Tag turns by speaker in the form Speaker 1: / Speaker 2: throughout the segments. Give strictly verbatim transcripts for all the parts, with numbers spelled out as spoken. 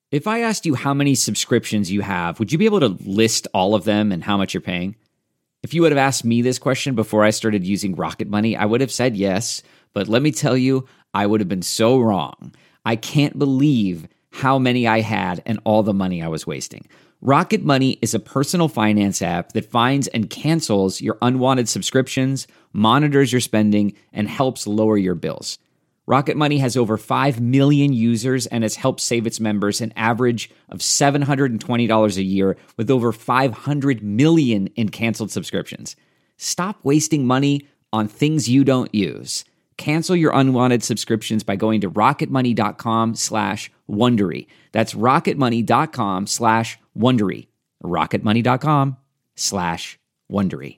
Speaker 1: If I asked you how many subscriptions you have, would you be able to list all of them and how much you're paying? If you would have asked me this question before I started using Rocket Money, I would have said yes, but let me tell you, I would have been so wrong. I can't believe how many I had and all the money I was wasting. Rocket Money is a personal finance app that finds and cancels your unwanted subscriptions, monitors your spending, and helps lower your bills. Rocket Money has over five million users and has helped save its members an average of seven hundred twenty dollars a year with over five hundred million in canceled subscriptions. Stop wasting money on things you don't use. Cancel your unwanted subscriptions by going to rocketmoney.com slash Wondery. That's rocketmoney.com slash Wondery. rocketmoney.com slash Wondery.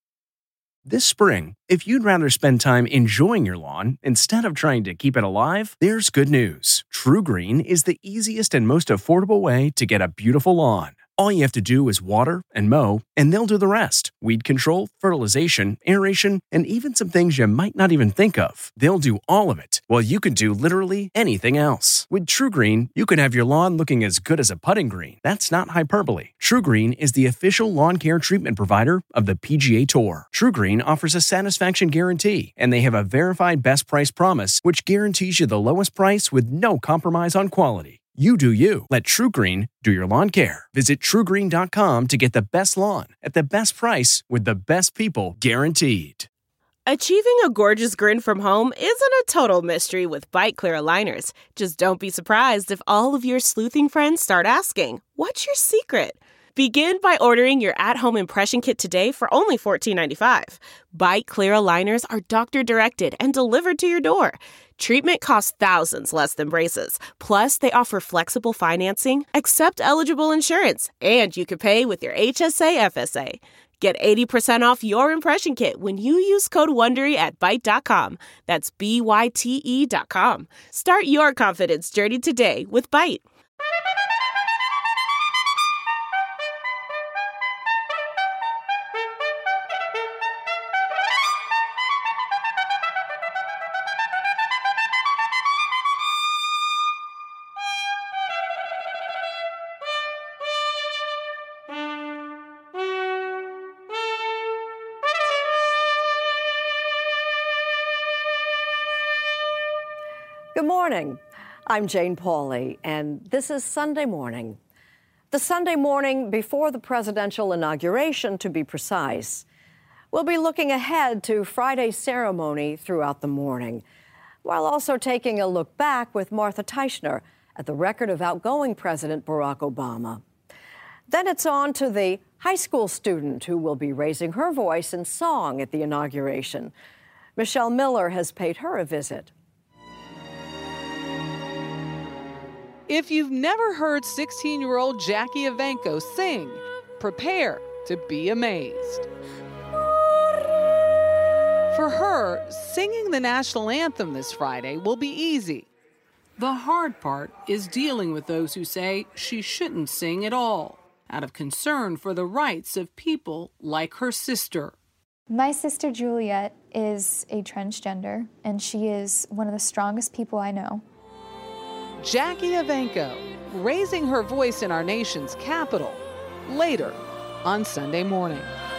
Speaker 2: This spring, if you'd rather spend time enjoying your lawn instead of trying to keep it alive, there's good news. TruGreen is the easiest and most affordable way to get a beautiful lawn. All you have to do is water and mow, and they'll do the rest. Weed control, fertilization, aeration, and even some things you might not even think of. They'll do all of it, while you can do literally anything else. With TruGreen, you can have your lawn looking as good as a putting green. That's not hyperbole. TruGreen is the official lawn care treatment provider of the P G A Tour. TruGreen offers a satisfaction guarantee, and they have a verified best price promise, which guarantees you the lowest price with no compromise on quality. You do you. Let TruGreen do your lawn care. Visit True Green dot com to get the best lawn at the best price with the best people guaranteed.
Speaker 3: Achieving a gorgeous grin from home isn't a total mystery with Byte Clear aligners. Just don't be surprised if all of your sleuthing friends start asking, "What's your secret?" Begin by ordering your at-home impression kit today for only fourteen ninety-five. Byte Clear aligners are doctor-directed and delivered to your door. Treatment costs thousands less than braces. Plus, they offer flexible financing, accept eligible insurance, and you can pay with your H S A F S A. Get eighty percent off your impression kit when you use code WONDERY at byte dot com. That's B Y T E dot com. Start your confidence journey today with Byte.
Speaker 4: Good morning. I'm Jane Pauley, and this is Sunday Morning. The Sunday morning before the presidential inauguration, to be precise. We'll be looking ahead to Friday's ceremony throughout the morning, while also taking a look back with Martha Teichner at the record of outgoing President Barack Obama. Then it's on to the high school student who will be raising her voice in song at the inauguration. Michelle Miller has paid her a visit.
Speaker 5: If you've never heard sixteen-year-old Jackie Evancho sing, prepare to be amazed. For her, singing the national anthem this Friday will be easy. The hard part is dealing with those who say she shouldn't sing at all, out of concern for the rights of people like her sister.
Speaker 6: My sister Juliet is a transgender, and she is one of the strongest people I know.
Speaker 5: Jackie Evancho, raising her voice in our nation's capital, later on Sunday Morning.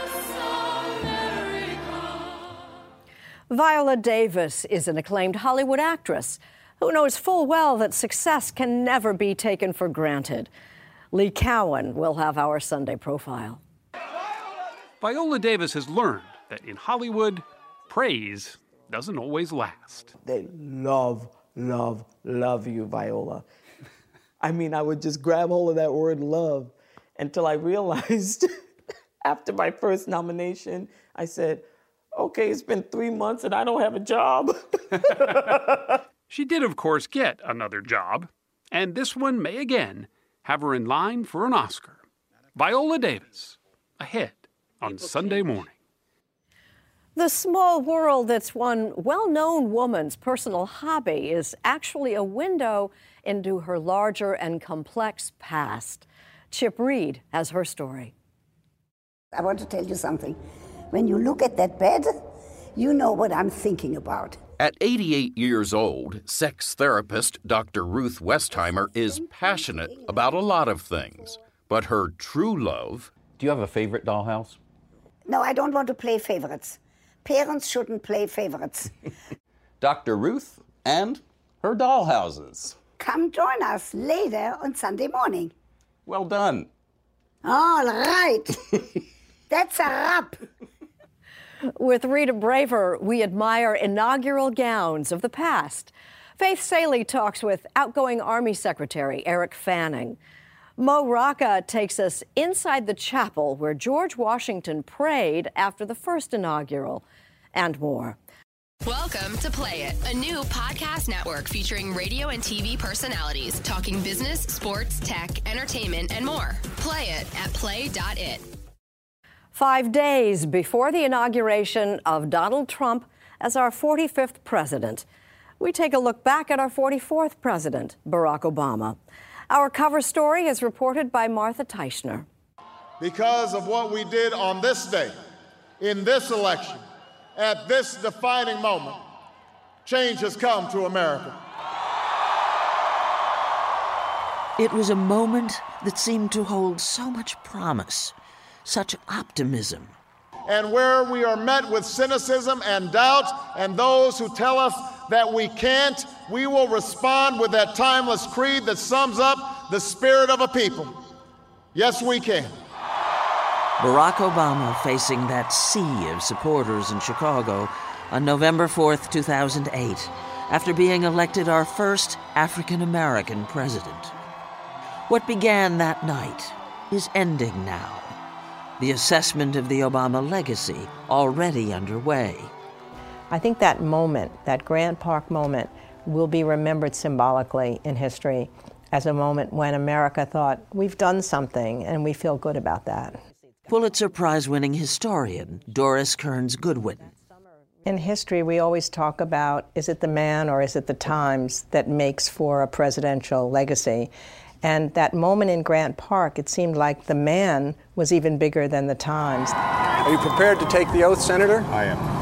Speaker 4: Viola Davis is an acclaimed Hollywood actress who knows full well that success can never be taken for granted. Lee Cowan will have our Sunday profile.
Speaker 7: Viola Davis has learned that in Hollywood, praise doesn't always last.
Speaker 8: They love Love, love you, Viola. I mean, I would just grab hold of that word love until I realized after my first nomination, I said, okay, it's been three months and I don't have a job.
Speaker 7: She did, of course, get another job, and this one may again have her in line for an Oscar. Viola Davis, ahead on Sunday Morning.
Speaker 4: The small world that's one well-known woman's personal hobby is actually a window into her larger and complex past. Chip Reed has her story.
Speaker 9: I want to tell you something. When you look at that bed, you know what I'm thinking about. At eighty-eight years old, sex therapist Doctor Ruth Westheimer is passionate about a lot of things. But her true love...
Speaker 10: Do you have a favorite dollhouse?
Speaker 11: No, I don't want to play favorites. Parents shouldn't play favorites.
Speaker 10: Doctor Ruth and her dollhouses.
Speaker 11: Come join us later on Sunday morning.
Speaker 10: Well done.
Speaker 11: All right. That's a wrap.
Speaker 4: With Rita Braver, we admire inaugural gowns of the past. Faith Salie talks with outgoing Army Secretary Eric Fanning. Mo Rocca takes us inside the chapel where George Washington prayed after the first inaugural, and more.
Speaker 12: Welcome to Play It, a new podcast network featuring radio and T V personalities talking business, sports, tech, entertainment, and more. Play it at play dot it.
Speaker 4: Five days before the inauguration of Donald Trump as our forty-fifth president, we take a look back at our forty-fourth president, Barack Obama. Our cover story is reported by Martha Teichner.
Speaker 13: Because of what we did on this day, in this election, at this defining moment, change has come to America.
Speaker 14: It was a moment that seemed to hold so much promise, such optimism.
Speaker 13: And where we are met with cynicism and doubt, and those who tell us that we can't, we will respond with that timeless creed that sums up the spirit of a people. Yes, we can.
Speaker 14: Barack Obama facing that sea of supporters in Chicago on November fourth, two thousand eight, after being elected our first African-American president. What began that night is ending now. The assessment of the Obama legacy already underway.
Speaker 15: I think that moment, that Grant Park moment, will be remembered symbolically in history as a moment when America thought, we've done something, and we feel good about that.
Speaker 14: Pulitzer Prize-winning historian Doris Kearns Goodwin.
Speaker 15: In history, we always talk about, is it the man or is it the times that makes for a presidential legacy? And that moment in Grant Park, it seemed like the man was even bigger than the times.
Speaker 16: Are you prepared to take the oath, Senator?
Speaker 13: I am.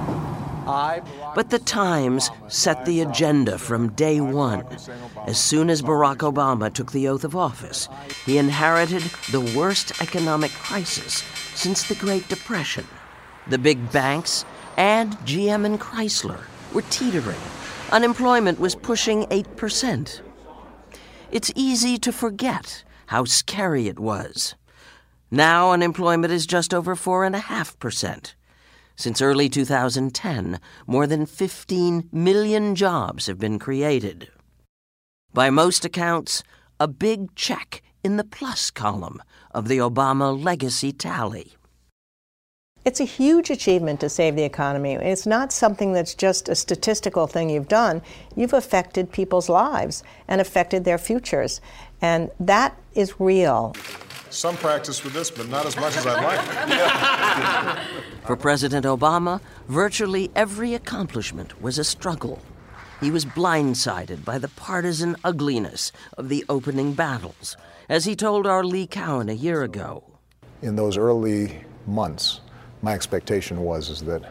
Speaker 16: I,
Speaker 14: but the Times set the agenda from day one. As soon as Barack Obama took the oath of office, he inherited the worst economic crisis since the Great Depression. The big banks and G M and Chrysler were teetering. Unemployment was pushing eight percent. It's easy to forget how scary it was. Now unemployment is just over four point five percent. Since early two thousand ten, more than fifteen million jobs have been created. By most accounts, a big check in the plus column of the Obama legacy tally.
Speaker 15: It's a huge achievement to save the economy. It's not something that's just a statistical thing you've done. You've affected people's lives and affected their futures. And that is real.
Speaker 13: Some practice with this, but not as much as I'd like.
Speaker 14: For President Obama, virtually every accomplishment was a struggle. He was blindsided by the partisan ugliness of the opening battles, as he told our Lee Cowan a year ago.
Speaker 17: In those early months, my expectation was is that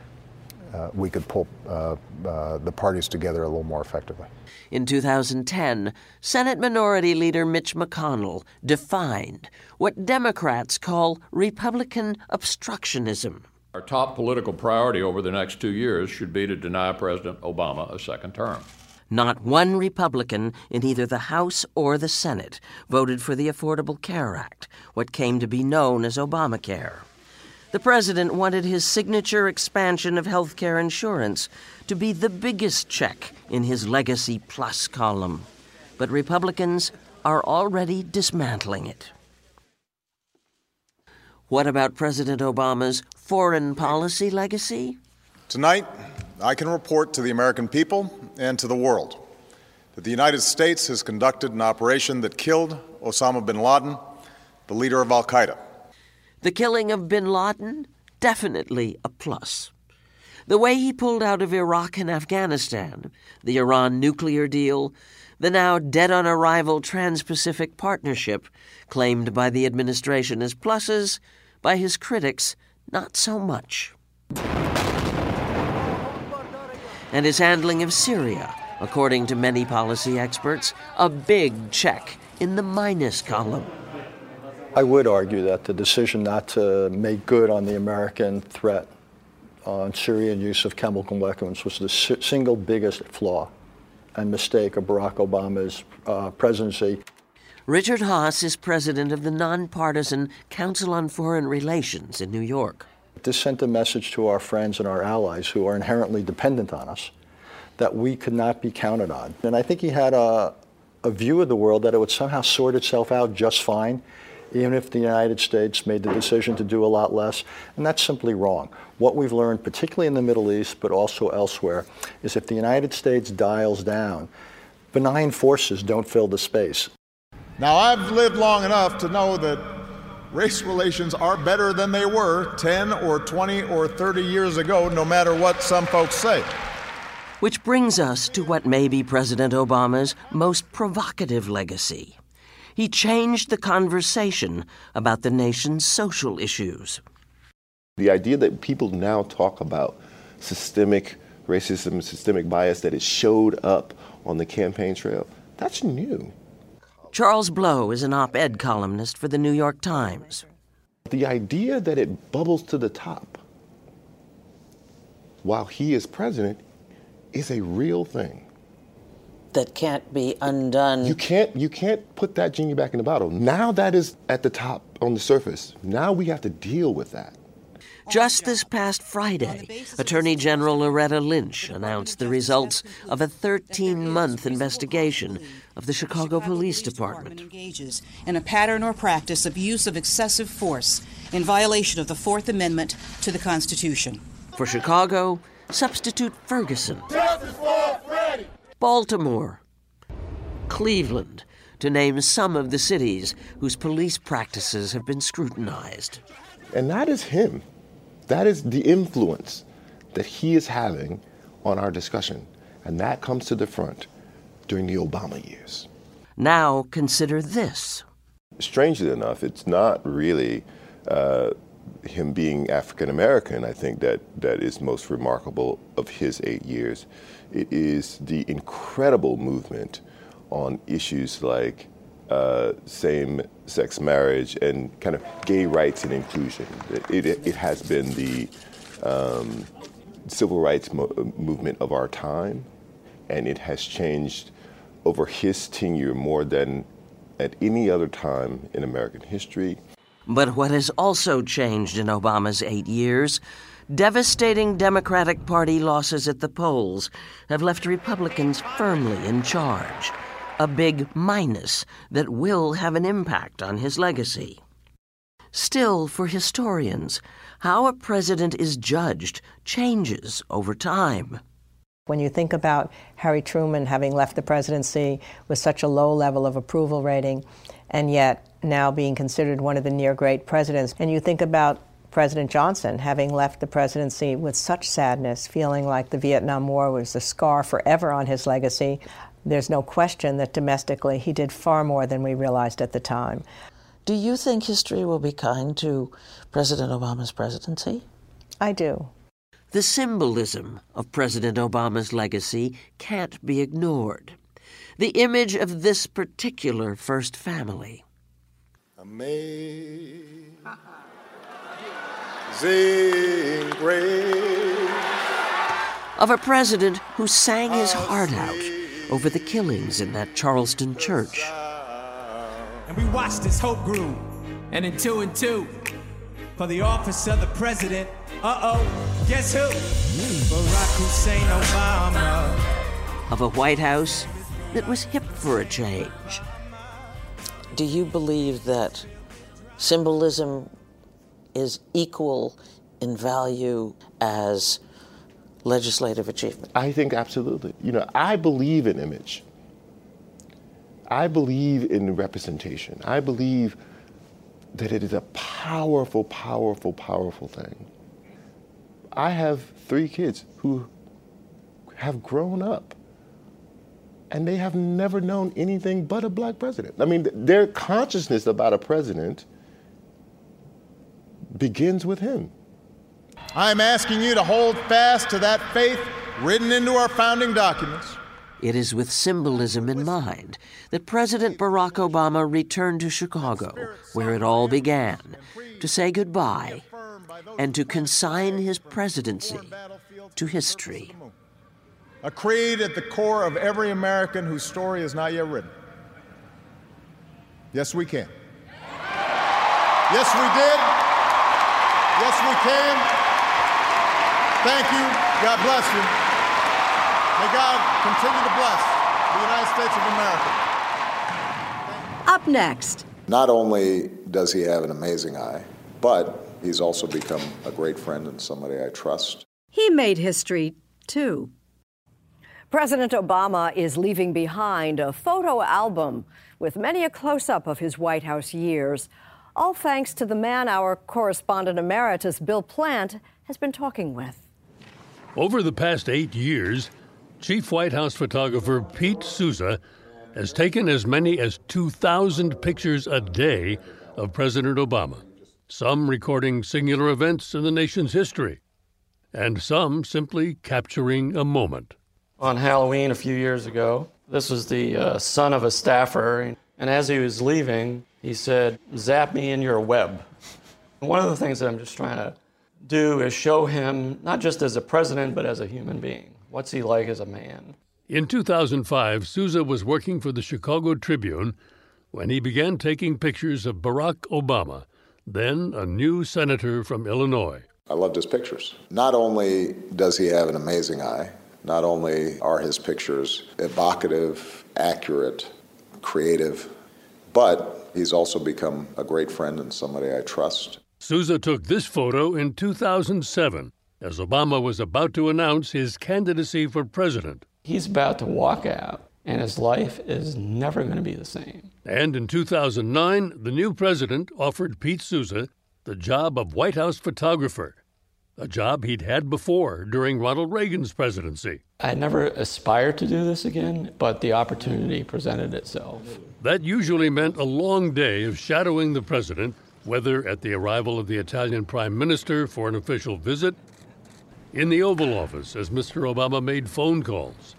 Speaker 17: uh, we could pull uh, uh, the parties together a little more effectively.
Speaker 14: In two thousand ten, Senate Minority Leader Mitch McConnell defined what Democrats call Republican obstructionism.
Speaker 18: Our top political priority over the next two years should be to deny President Obama a second term.
Speaker 14: Not one Republican in either the House or the Senate voted for the Affordable Care Act, what came to be known as Obamacare. The president wanted his signature expansion of health care insurance to be the biggest check in his legacy plus column. But Republicans are already dismantling it. What about President Obama's foreign policy legacy?
Speaker 13: Tonight, I can report to the American people and to the world that the United States has conducted an operation that killed Osama bin Laden, the leader of al-Qaeda.
Speaker 14: The killing of bin Laden? Definitely a plus. The way he pulled out of Iraq and Afghanistan, the Iran nuclear deal, the now dead-on-arrival Trans-Pacific Partnership, claimed by the administration as pluses, by his critics, not so much. And his handling of Syria, according to many policy experts, a big check in the minus column.
Speaker 19: I would argue that the decision not to make good on the American threat on Syrian use of chemical weapons was the si- single biggest flaw and mistake of Barack Obama's uh, presidency.
Speaker 14: Richard Haass is president of the nonpartisan Council on Foreign Relations in New York.
Speaker 19: This sent a message to our friends and our allies who are inherently dependent on us that we could not be counted on. And I think he had a, a view of the world that it would somehow sort itself out just fine, even if the United States made the decision to do a lot less. And that's simply wrong. What we've learned, particularly in the Middle East, but also elsewhere, is if the United States dials down, benign forces don't fill the space.
Speaker 13: Now, I've lived long enough to know that race relations are better than they were ten or twenty or thirty years ago, no matter what some folks say.
Speaker 14: Which brings us to what may be President Obama's most provocative legacy. He changed the conversation about the nation's social issues.
Speaker 20: The idea that people now talk about systemic racism, systemic bias, that it showed up on the campaign trail, that's new.
Speaker 14: Charles Blow is an op-ed columnist for the New York Times.
Speaker 20: The idea that it bubbles to the top while he is president is a real thing.
Speaker 21: That can't be undone.
Speaker 20: You can't, you can't put that genie back in the bottle. Now that is at the top on the surface. Now we have to deal with that.
Speaker 14: Just this past Friday, Attorney General Loretta Lynch announced the results of a thirteen-month investigation of the Chicago Police Department.
Speaker 22: Engages in a pattern or practice of use of excessive force in violation of the Fourth Amendment to the Constitution.
Speaker 14: For Chicago, substitute Ferguson. Baltimore, Cleveland, to name some of the cities whose police practices have been scrutinized.
Speaker 20: And that is him. That is the influence that he is having on our discussion. And that comes to the front during the Obama years.
Speaker 14: Now consider this.
Speaker 20: Strangely enough, it's not really uh, him being African American, I think, that, that is most remarkable of his eight years. It is the incredible movement on issues like uh, same-sex marriage and kind of gay rights and inclusion. It, it, it has been the um, civil rights mo- movement of our time, and it has changed over his tenure more than at any other time in American history.
Speaker 14: But what has also changed in Obama's eight years, devastating Democratic Party losses at the polls have left Republicans firmly in charge. A big minus that will have an impact on his legacy. Still, for historians, how a president is judged changes over time.
Speaker 15: When you think about Harry Truman having left the presidency with such a low level of approval rating, and yet now being considered one of the near great presidents, and you think about President Johnson having left the presidency with such sadness, feeling like the Vietnam War was a scar forever on his legacy, there's no question that domestically he did far more than we realized at the time.
Speaker 21: Do you think history will be kind to President Obama's presidency?
Speaker 15: I do.
Speaker 14: The symbolism of President Obama's legacy can't be ignored. The image of this particular first family.
Speaker 13: Amazing
Speaker 14: grace. Of a president who sang his heart out over the killings in that Charleston church.
Speaker 23: And we watched as hope grew, and in two and two, for the office of the president, uh-oh, guess who? Barack Hussein Obama.
Speaker 14: Of a White House that was hip for a change.
Speaker 21: Do you believe that symbolism is equal in value as legislative achievement?
Speaker 20: I think absolutely. You know, I believe in image. I believe in representation. I believe that it is a powerful, powerful, powerful thing. I have three kids who have grown up and they have never known anything but a black president. I mean, their consciousness about a president begins with him.
Speaker 13: I'm asking you to hold fast to that faith written into our founding documents.
Speaker 14: It is with symbolism in mind that President Barack Obama returned to Chicago, where it all began, to say goodbye and to consign his presidency to history.
Speaker 13: A creed at the core of every American whose story is not yet written. Yes, we can. Yes, we did. Yes, we can. Thank you. God bless you. May God continue to bless the United States of America.
Speaker 4: Up next.
Speaker 17: Not only does he have an amazing eye, but he's also become a great friend and somebody I trust.
Speaker 4: He made history, too. President Obama is leaving behind a photo album with many a close-up of his White House years, all thanks to the man our correspondent emeritus, Bill Plant, has been talking with.
Speaker 1: Over the past eight years, Chief White House photographer Pete Souza has taken as many as two thousand pictures a day of President Obama, some recording singular events in the nation's history, and some simply capturing a moment.
Speaker 2: On Halloween a few years ago, this was the uh, son of a staffer, and as he was leaving, he said, "Zap me in your web." One of the things that I'm just trying to do is show him, not just as a president, but as a human being. What's he like as a man?
Speaker 1: In two thousand five, Souza was working for the Chicago Tribune when he began taking pictures of Barack Obama, then a new senator from Illinois.
Speaker 17: I loved his pictures. Not only does he have an amazing eye, not only are his pictures evocative, accurate, creative, but he's also become a great friend and somebody I trust.
Speaker 1: Souza took this photo in two thousand seven as Obama was about to announce his candidacy for president.
Speaker 2: He's about to walk out, and his life is never going to be the same.
Speaker 1: And in two thousand nine, the new president offered Pete Souza the job of White House photographer, a job he'd had before during Ronald Reagan's presidency.
Speaker 2: I never aspired to do this again, but the opportunity presented itself.
Speaker 1: That usually meant a long day of shadowing the president, whether at the arrival of the Italian prime minister for an official visit, in the Oval Office as Mister Obama made phone calls,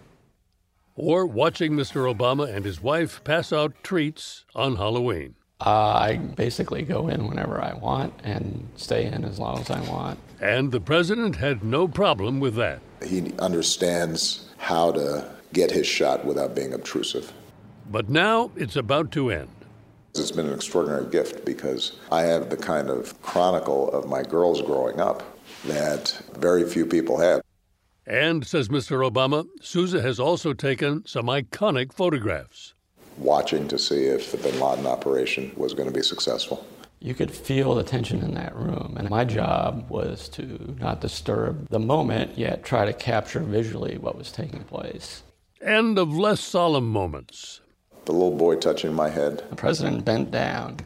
Speaker 1: or watching Mister Obama and his wife pass out treats on Halloween.
Speaker 2: Uh, I basically go in whenever I want and stay in as long as I want.
Speaker 1: And the president had no problem with that.
Speaker 17: He understands how to get his shot without being obtrusive.
Speaker 1: But now it's about to end.
Speaker 17: It's been an extraordinary gift because I have the kind of chronicle of my girls growing up that very few people have.
Speaker 1: And, says Mister Obama, Souza has also taken some iconic photographs.
Speaker 17: Watching to see if the bin Laden operation was going to be successful.
Speaker 2: You could feel the tension in that room, and my job was to not disturb the moment, yet try to capture visually what was taking place.
Speaker 1: And of less solemn moments.
Speaker 17: The little boy touching my head.
Speaker 2: The president bent down,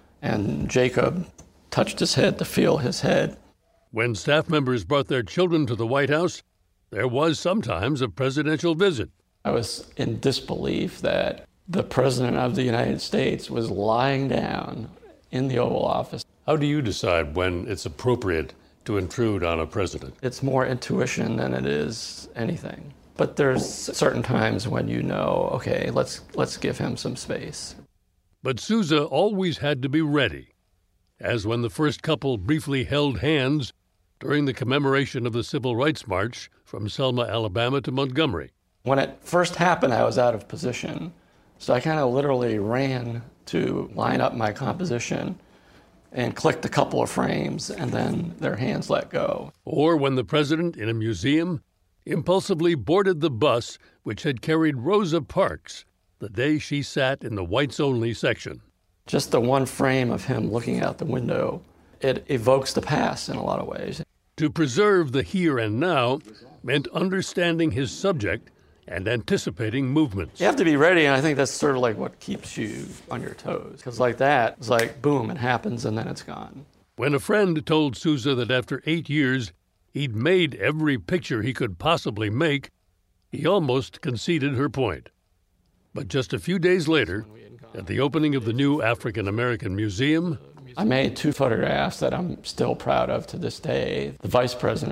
Speaker 2: and Jacob touched his head to feel his head.
Speaker 1: When staff members brought their children to the White House, there was sometimes a presidential visit.
Speaker 2: I was in disbelief that the President of the United States was lying down in the Oval Office.
Speaker 1: How do you decide when it's appropriate to intrude on a president?
Speaker 2: It's more intuition than it is anything. But there's certain times when you know, okay, let's let's give him some space.
Speaker 1: But Souza always had to be ready, as when the first couple briefly held hands during the commemoration of the Civil Rights March from Selma, Alabama to Montgomery.
Speaker 2: When it first happened, I was out of position. So I kind of literally ran to line up my composition and clicked a couple of frames, and then their hands let go.
Speaker 1: Or when the president, in a museum, impulsively boarded the bus which had carried Rosa Parks the day she sat in the whites-only section.
Speaker 2: Just the one frame of him looking out the window, it evokes the past in a lot of ways.
Speaker 1: To preserve the here and now meant understanding his subject and anticipating movements.
Speaker 2: You have to be ready, and I think that's sort of like what keeps you on your toes. Because like that, it's like, boom, it happens, and then it's gone.
Speaker 1: When a friend told Souza that after eight years, he'd made every picture he could possibly make, he almost conceded her point. But just a few days later, at the opening of the new African American Museum,
Speaker 2: I made two photographs that I'm still proud of to this day. The vice president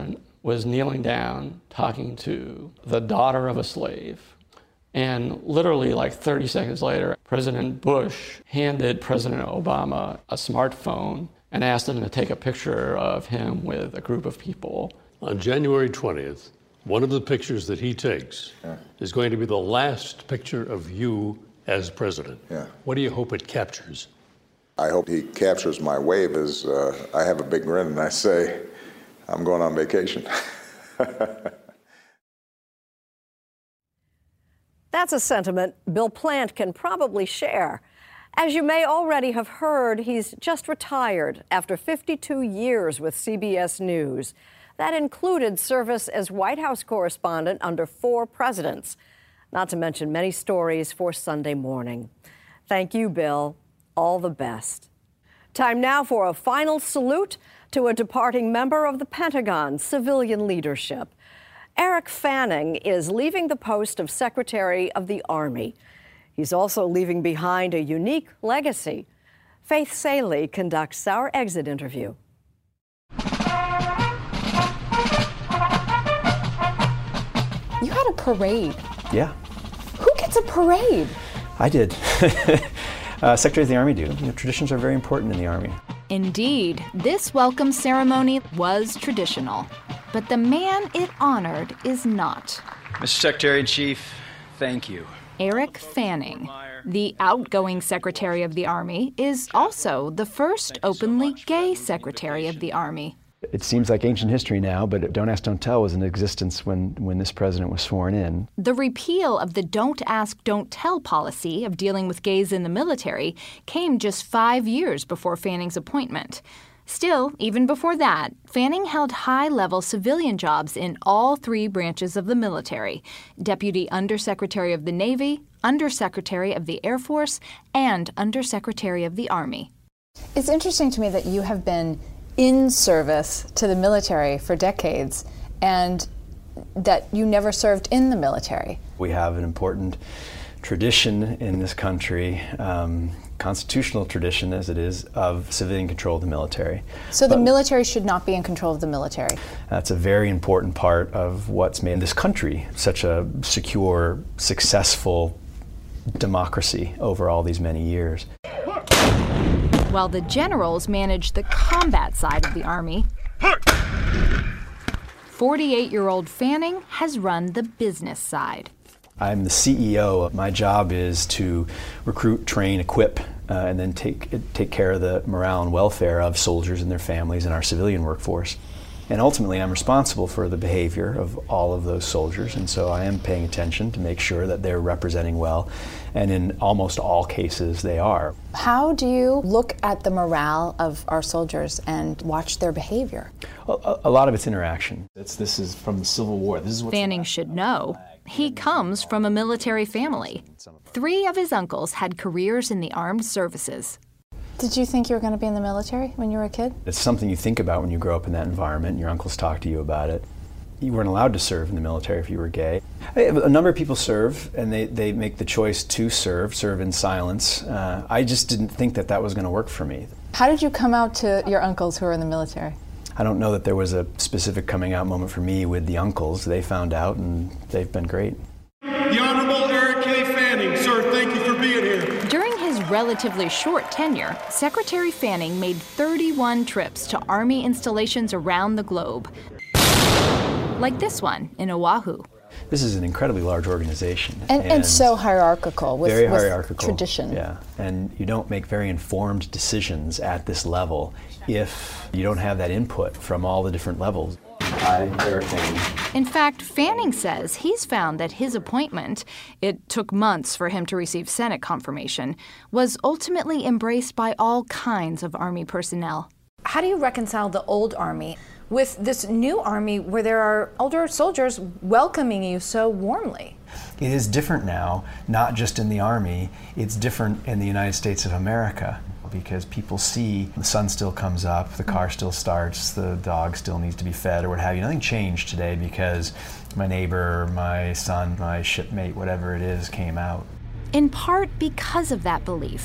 Speaker 2: was kneeling down talking to the daughter of a slave. And literally like thirty seconds later, President Bush handed President Obama a smartphone and asked him to take a picture of him with a group of people.
Speaker 1: On January twentieth, one of the pictures that he takes yeah. is going to be the last picture of you as president.
Speaker 17: Yeah.
Speaker 1: What do you hope it captures?
Speaker 17: I hope he captures my wave as uh, I have a big grin and I say, I'm going on vacation.
Speaker 4: That's a sentiment Bill Plant can probably share. As you may already have heard, he's just retired after fifty-two years with C B S News. That included service as White House correspondent under four presidents, not to mention many stories for Sunday Morning. Thank you, Bill. All the best. Time now for a final salute to a departing member of the Pentagon civilian leadership. Eric Fanning is leaving the post of Secretary of the Army. He's also leaving behind a unique legacy. Faith Salie conducts our exit interview.
Speaker 3: You had a parade.
Speaker 5: Yeah.
Speaker 3: Who gets a parade?
Speaker 5: I did. uh, Secretary of the Army do. You know, traditions are very important in the Army.
Speaker 6: Indeed, this welcome ceremony was traditional. But the man it honored is not.
Speaker 24: Mister Secretary-in-Chief, thank you.
Speaker 6: Eric Fanning, the outgoing Secretary of the Army, is also the first openly gay Secretary of the Army.
Speaker 5: It seems like ancient history now, but Don't Ask, Don't Tell was in existence when, when this president was sworn in.
Speaker 6: The repeal of the Don't Ask, Don't Tell policy of dealing with gays in the military came just five years before Fanning's appointment. Still, even before that, Fanning held high-level civilian jobs in all three branches of the military: Deputy Undersecretary of the Navy, Undersecretary of the Air Force, and Undersecretary of the Army.
Speaker 3: It's interesting to me that you have been in service to the military for decades and that you never served in the military.
Speaker 5: We have an important tradition in this country, um, constitutional tradition as it is, of civilian control of the military.
Speaker 3: So the
Speaker 5: but
Speaker 3: military should not be in control of the military?
Speaker 5: That's a very important part of what's made this country such a secure, successful democracy over all these many years.
Speaker 6: While the generals manage the combat side of the Army, forty-eight-year-old Fanning has run the business side.
Speaker 5: I'm the C E O. My job is to recruit, train, equip, uh, and then take take care of the morale and welfare of soldiers and their families and our civilian workforce. And ultimately, I'm responsible for the behavior of all of those soldiers, and so I am paying attention to make sure that they're representing well, and in almost all cases, they are.
Speaker 3: How do you look at the morale of our soldiers and watch their behavior?
Speaker 5: A, a lot of it's interaction. It's, this is from the Civil War. This is what
Speaker 6: Fanning should know. He comes from a military family. Three of his uncles had careers in the armed services.
Speaker 3: Did you think you were going to be in the military when you were a kid?
Speaker 5: It's something you think about when you grow up in that environment, and your uncles talk to you about it. You weren't allowed to serve in the military if you were gay. A number of people serve, and they, they make the choice to serve, serve in silence. Uh, I just didn't think that that was going to work for me.
Speaker 3: How did you come out to your uncles who were in the military?
Speaker 5: I don't know that there was a specific coming out moment for me with the uncles. They found out, and they've been great.
Speaker 23: The Honorable Eric K. Fanning, sir, thank you for being here.
Speaker 6: During his relatively short tenure, Secretary Fanning made thirty-one trips to Army installations around the globe, like this one in Oahu.
Speaker 5: This is an incredibly large organization.
Speaker 3: And, and, and so hierarchical with,
Speaker 5: very
Speaker 3: with
Speaker 5: hierarchical
Speaker 3: tradition.
Speaker 5: Yeah, and you don't make very informed decisions at this level if you don't have that input from all the different levels. I, Eric Fanning.
Speaker 6: In fact, Fanning says he's found that his appointment, it took months for him to receive Senate confirmation, was ultimately embraced by all kinds of Army personnel.
Speaker 3: How do you reconcile the old Army with this new Army where there are older soldiers welcoming you so warmly?
Speaker 5: It is different now, not just in the Army, it's different in the United States of America. Because people see the sun still comes up, the car still starts, the dog still needs to be fed or what have you. Nothing changed today because my neighbor, my son, my shipmate, whatever it is, came out.
Speaker 6: In part because of that belief,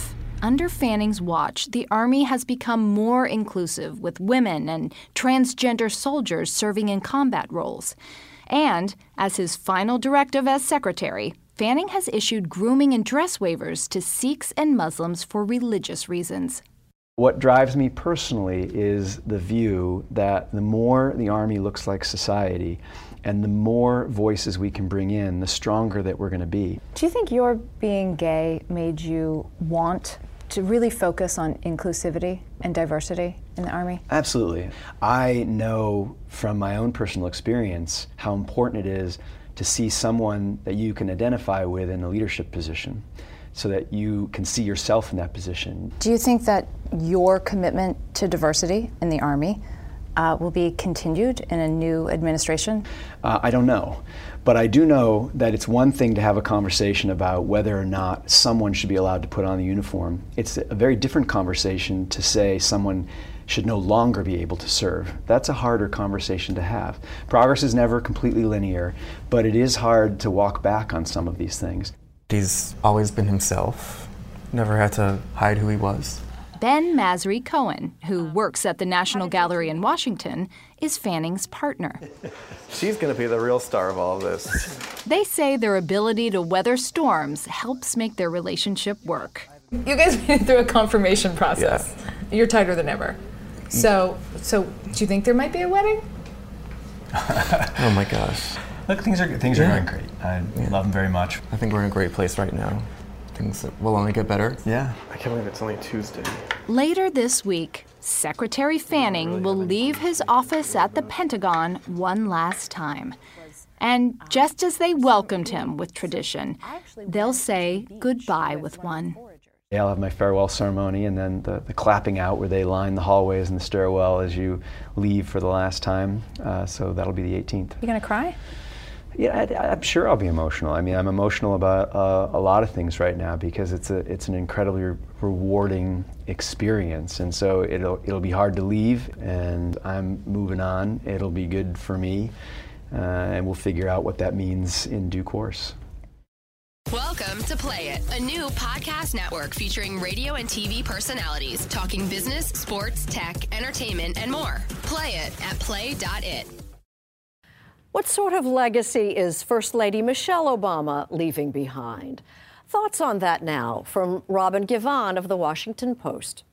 Speaker 6: under Fanning's watch, the Army has become more inclusive, with women and transgender soldiers serving in combat roles. And, as his final directive as secretary, Fanning has issued grooming and dress waivers to Sikhs and Muslims for religious reasons.
Speaker 5: What drives me personally is the view that the more the Army looks like society and the more voices we can bring in, the stronger that we're going to be.
Speaker 3: Do you think your being gay made you want to really focus on inclusivity and diversity in the Army?
Speaker 5: Absolutely. I know from my own personal experience how important it is to see someone that you can identify with in a leadership position, so that you can see yourself in that position.
Speaker 3: Do you think that your commitment to diversity in the Army uh, will be continued in a new administration?
Speaker 5: Uh, I don't know. But I do know that it's one thing to have a conversation about whether or not someone should be allowed to put on the uniform. It's a very different conversation to say someone should no longer be able to serve. That's a harder conversation to have. Progress is never completely linear, but it is hard to walk back on some of these things.
Speaker 7: He's always been himself, never had to hide who he was.
Speaker 6: Ben Masry Cohen, who works at the National Gallery in Washington, is Fanning's partner.
Speaker 7: She's going to be the real star of all of this.
Speaker 6: They say their ability to weather storms helps make their relationship work.
Speaker 8: You guys made it through a confirmation process. Yeah. You're tighter than ever. So, so do you think there might be a wedding?
Speaker 7: Oh my gosh.
Speaker 5: Look, things are things
Speaker 7: yeah.
Speaker 5: are going great. I yeah. love them very much.
Speaker 7: I think we're in a great place right now. Things will only get better.
Speaker 5: Yeah.
Speaker 7: I can't believe it's only Tuesday.
Speaker 6: Later this week, Secretary Fanning will leave his office at the Pentagon one last time. And just as they welcomed him with tradition, they'll say goodbye with one.
Speaker 5: I'll have my farewell ceremony and then the, the clapping out where they line the hallways and the stairwell as you leave for the last time. Uh, so that'll be the eighteenth.
Speaker 3: You gonna cry?
Speaker 5: Yeah, I, I'm sure I'll be emotional. I mean, I'm emotional about uh, a lot of things right now because it's a it's an incredibly re- rewarding experience, and so it'll it'll be hard to leave. And I'm moving on. It'll be good for me, uh, and we'll figure out what that means in due course.
Speaker 12: Welcome to Play It, a new podcast network featuring radio and T V personalities talking business, sports, tech, entertainment, and more. Play it at play dot it.
Speaker 4: What sort of legacy is First Lady Michelle Obama leaving behind? Thoughts on that now from Robin Givhan of The Washington Post.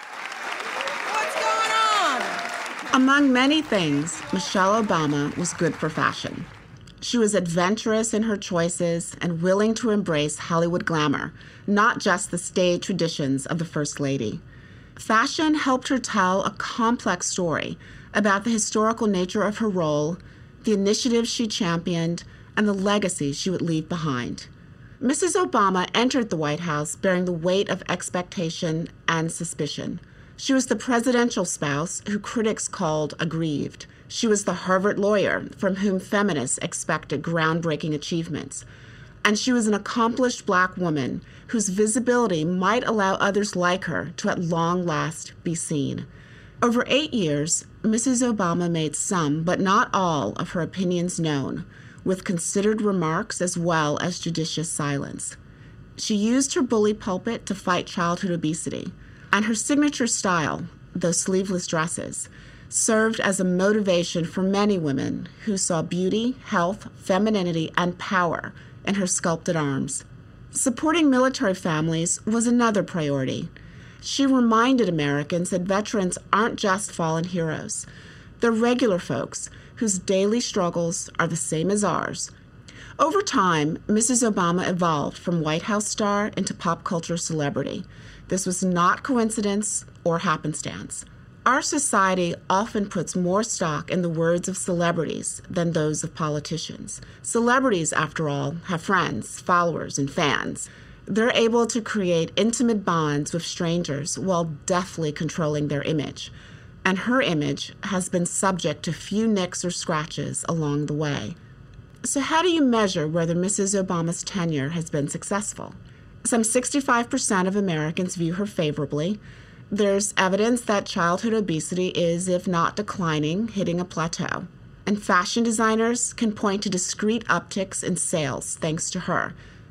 Speaker 9: What's going on? Among many things, Michelle Obama was good for fashion. She was adventurous in her choices and willing to embrace Hollywood glamour, not just the staid traditions of the First Lady. Fashion helped her tell a complex story about the historical nature of her role, the initiatives she championed, and the legacy she would leave behind. Missus Obama entered the White House bearing the weight of expectation and suspicion. She was the presidential spouse who critics called aggrieved. She was the Harvard lawyer from whom feminists expected groundbreaking achievements. And she was an accomplished Black woman whose visibility might allow others like her to at long last be seen. Over eight years, Missus Obama made some, but not all, of her opinions known, with considered remarks as well as judicious silence. She used her bully pulpit to fight childhood obesity, and her signature style, those sleeveless dresses, served as a motivation for many women who saw beauty, health, femininity, and power in her sculpted arms. Supporting military families was another priority. She reminded Americans that veterans aren't just fallen heroes. They're regular folks whose daily struggles are the same as ours. Over time, Missus Obama evolved from White House star into pop culture celebrity. This was not coincidence or happenstance. Our society often puts more stock in the words of celebrities than those of politicians. Celebrities, after all, have friends, followers, and fans. They're able to create intimate bonds with strangers while deftly controlling their image. And her image has been subject to few nicks or scratches along the way. So how do you measure whether Missus Obama's tenure has been successful? Some sixty-five percent of Americans view her favorably. There's evidence that childhood obesity is, if not declining, hitting a plateau. And fashion designers can point to discrete upticks in sales thanks to her.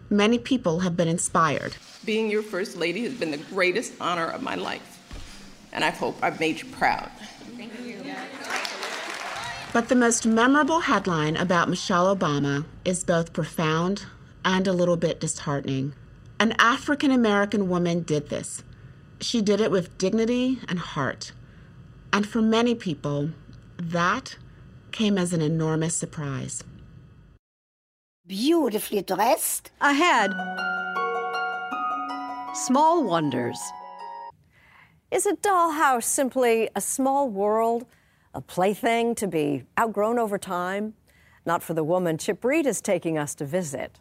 Speaker 9: many people have been inspired.
Speaker 10: Being your first lady has been the greatest honor of my life, and I hope I've made you proud.
Speaker 9: Thank you. But the most memorable headline about Michelle Obama is both profound and a little bit disheartening. An African-American woman did this. She did it with dignity and heart. And for many people, that came as an enormous surprise.
Speaker 4: Beautifully dressed. Ahead, small wonders. Is a dollhouse simply a small world, a plaything to be outgrown over time? Not for the woman Chip Reed is taking us to visit.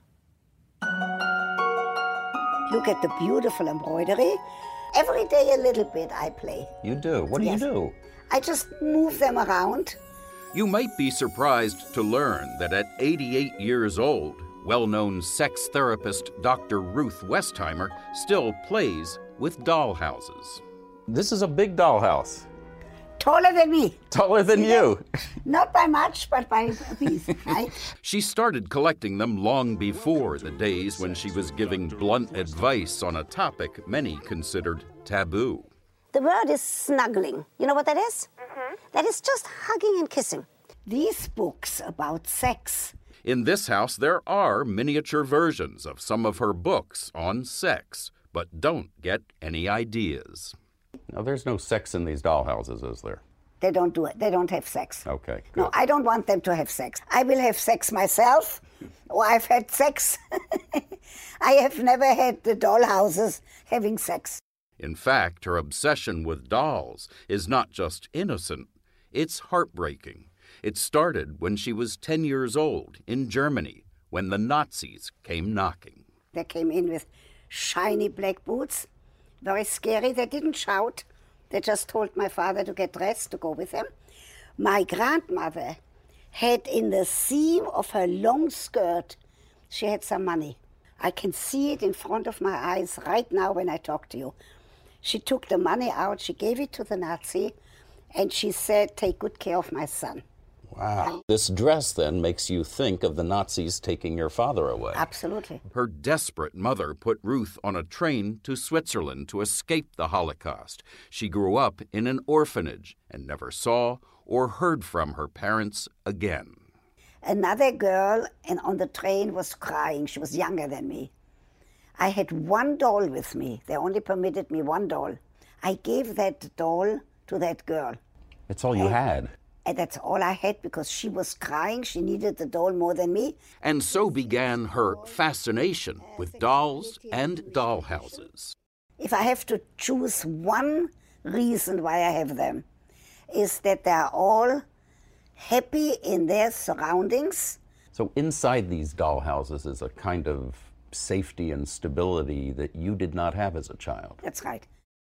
Speaker 11: Look at the beautiful embroidery. Every day a little bit I play.
Speaker 16: You do? What do
Speaker 11: Yes.
Speaker 16: you do?
Speaker 11: I just move them around.
Speaker 18: You might be surprised to learn that at eighty-eight years old, well-known sex therapist Doctor Ruth Westheimer still plays with dollhouses.
Speaker 16: This is a big dollhouse.
Speaker 11: Taller than me.
Speaker 16: Taller than you.
Speaker 11: Not by much, but by a piece, right?
Speaker 18: She started collecting them long before the days when she was giving blunt advice on a topic many considered taboo.
Speaker 11: The word is snuggling. You know what that is? Mm-hmm. That is just hugging and kissing. These books about sex.
Speaker 18: In this house, there are miniature versions of some of her books on sex, but don't get any ideas.
Speaker 16: Now, there's no sex in these dollhouses, is there?
Speaker 11: They don't do it. They don't have sex.
Speaker 16: Okay. Good.
Speaker 11: No, I don't want them to have sex. I will have sex myself, or I've had sex. I have never had the dollhouses having sex.
Speaker 18: In fact, her obsession with dolls is not just innocent, it's heartbreaking. It started when she was ten years old in Germany, when the Nazis came knocking.
Speaker 11: They came in with shiny black boots, very scary. They didn't shout. They just told my father to get dressed to go with them. My grandmother had in the seam of her long skirt, she had some money. I can see it in front of my eyes right now when I talk to you. She took the money out, she gave it to the Nazi, and she said, take good care of my son.
Speaker 16: Wow. This dress then makes you think of the Nazis taking your father away.
Speaker 11: Absolutely.
Speaker 18: Her desperate mother put Ruth on a train to Switzerland to escape the Holocaust. She grew up in an orphanage and never saw or heard from her parents again.
Speaker 11: Another girl and on the train was crying. She was younger than me. I had one doll with me. They only permitted me one doll. I gave that doll to that girl.
Speaker 16: That's all you
Speaker 11: and,
Speaker 16: had?
Speaker 11: And that's all I had because she was crying. She needed the doll more than me.
Speaker 18: And so began her fascination with dolls and dollhouses.
Speaker 11: If I have to choose one reason why I have them, is that they are all happy in their surroundings.
Speaker 16: So inside these dollhouses is a kind of safety and stability that you did not have as a child.
Speaker 11: That's right.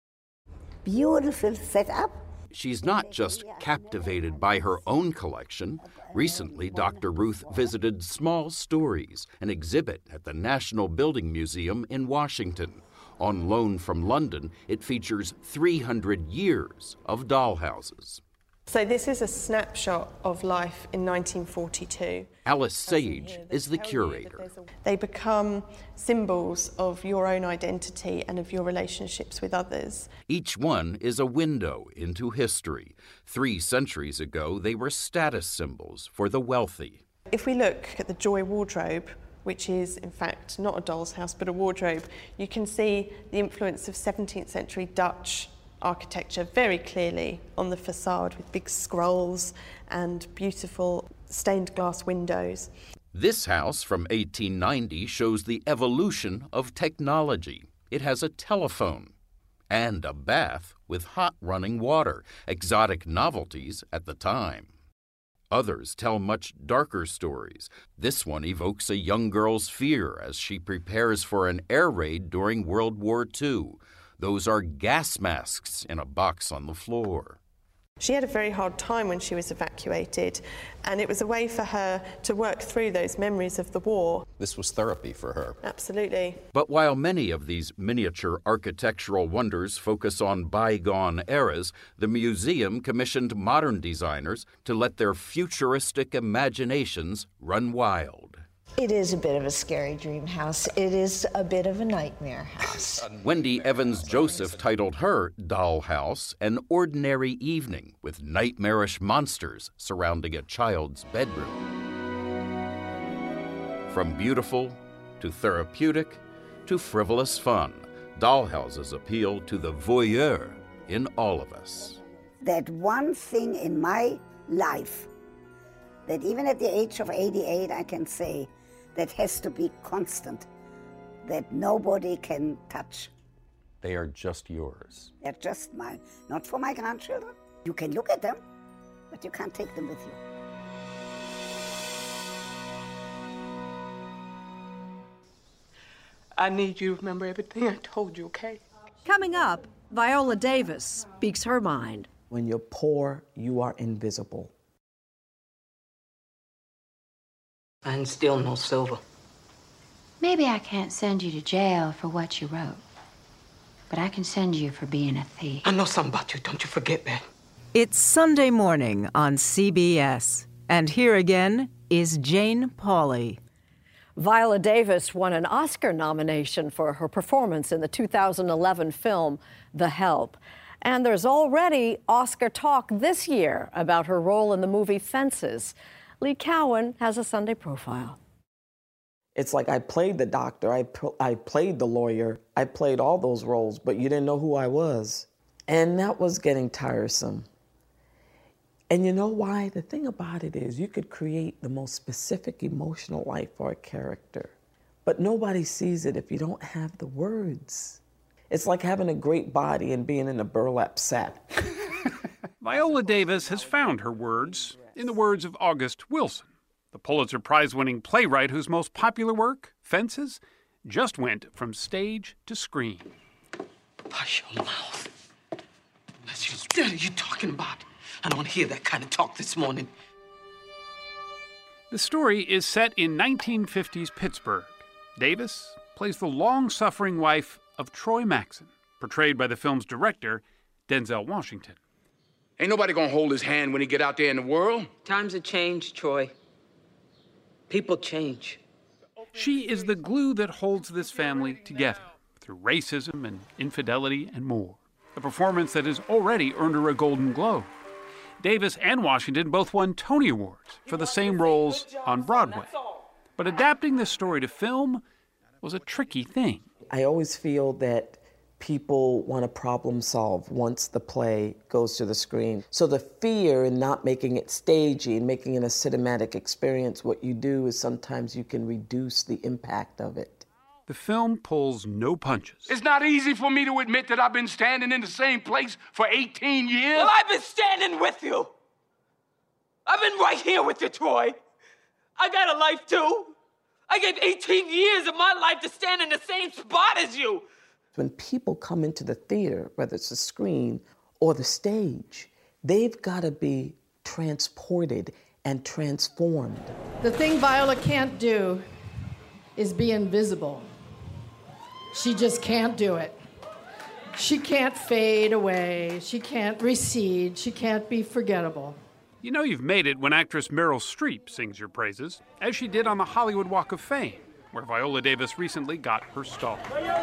Speaker 11: Beautiful setup.
Speaker 18: She's not just captivated by her own collection. Recently, Doctor Ruth visited Small Stories, an exhibit at the National Building Museum in Washington. On loan from London, it features three hundred years of dollhouses.
Speaker 25: So this is a snapshot of life in nineteen forty-two.
Speaker 18: Alice Sage is the curator.
Speaker 25: They become symbols of your own identity and of your relationships with others.
Speaker 18: Each one is a window into history. Three centuries ago, they were status symbols for the wealthy.
Speaker 25: If we look at the Joy wardrobe, which is in fact not a doll's house but a wardrobe, you can see the influence of seventeenth century Dutch architecture very clearly on the facade with big scrolls and beautiful stained glass windows.
Speaker 18: This house from eighteen ninety shows the evolution of technology. It has a telephone and a bath with hot running water, exotic novelties at the time. Others tell much darker stories. This one evokes a young girl's fear as she prepares for an air raid during World War Two. Those are gas masks in a box on the floor.
Speaker 25: She had a very hard time when she was evacuated, and it was a way for her to work through those memories of the war.
Speaker 16: This was therapy for her.
Speaker 25: Absolutely.
Speaker 18: But while many of these miniature architectural wonders focus on bygone eras, the museum commissioned modern designers to let their futuristic imaginations run wild.
Speaker 15: It is a bit of a scary dream house. It is a bit of a nightmare house.
Speaker 18: Wendy Evans Joseph titled her Doll House An Ordinary Evening with Nightmarish Monsters Surrounding a Child's Bedroom. From beautiful to therapeutic to frivolous fun, dollhouses appeal to the voyeur in all of us.
Speaker 11: That one thing in my life that even at the age of eighty-eight I can say that has to be constant, that nobody can touch.
Speaker 16: They are just yours.
Speaker 11: They're just mine, not for my grandchildren. You can look at them, but you can't take them with you.
Speaker 19: I need you to remember everything I told you, okay?
Speaker 4: Coming up, Viola Davis speaks her mind.
Speaker 20: When you're poor, you are invisible.
Speaker 19: And still no silver.
Speaker 21: Maybe I can't send you to jail for what you wrote, but I can send you for being a thief.
Speaker 19: I know something about you, don't you forget that.
Speaker 22: It's Sunday morning on C B S, and here again is Jane Pauley.
Speaker 4: Viola Davis won an Oscar nomination for her performance in the two thousand eleven film The Help. And there's already Oscar talk this year about her role in the movie Fences. Lee Cowan has a Sunday profile.
Speaker 20: It's like I played the doctor, I, I played the lawyer, I played all those roles, but you didn't know who I was. And that was getting tiresome. And you know why? The thing about it is you could create the most specific emotional life for a character, but nobody sees it if you don't have the words. It's like having a great body and being in a burlap sack.
Speaker 26: Viola Davis has found her words in the words of August Wilson, the Pulitzer Prize-winning playwright whose most popular work, Fences, just went from stage to screen.
Speaker 19: Hush your mouth. What are you talking about? I don't want to hear that kind of talk this morning.
Speaker 26: The story is set in nineteen fifties Pittsburgh. Davis plays the long-suffering wife of Troy Maxson, portrayed by the film's director, Denzel Washington.
Speaker 27: Ain't nobody gonna hold his hand when he get out there in the world.
Speaker 19: Times have changed, Troy. People change.
Speaker 26: She is the glue that holds this family together through racism and infidelity and more. A performance that has already earned her a Golden Globe. Davis and Washington both won Tony Awards for the same roles on Broadway. But adapting this story to film was a tricky thing.
Speaker 20: I always feel that people want to problem solve once the play goes to the screen. So the fear in not making it stagey and making it a cinematic experience, what you do is sometimes you can reduce the impact of it.
Speaker 26: The film pulls no punches.
Speaker 27: It's not easy for me to admit that I've been standing in the same place for eighteen years.
Speaker 19: Well, I've been standing with you. I've been right here with you, Troy. I got a life, too. I gave eighteen years of my life to stand in the same spot as you.
Speaker 20: When people come into the theater, whether it's the screen or the stage, they've got to be transported and transformed.
Speaker 28: The thing Viola can't do is be invisible. She just can't do it. She can't fade away. She can't recede. She can't be forgettable.
Speaker 26: You know you've made it when actress Meryl Streep sings your praises, as she did on the Hollywood Walk of Fame, where Viola Davis recently got her start.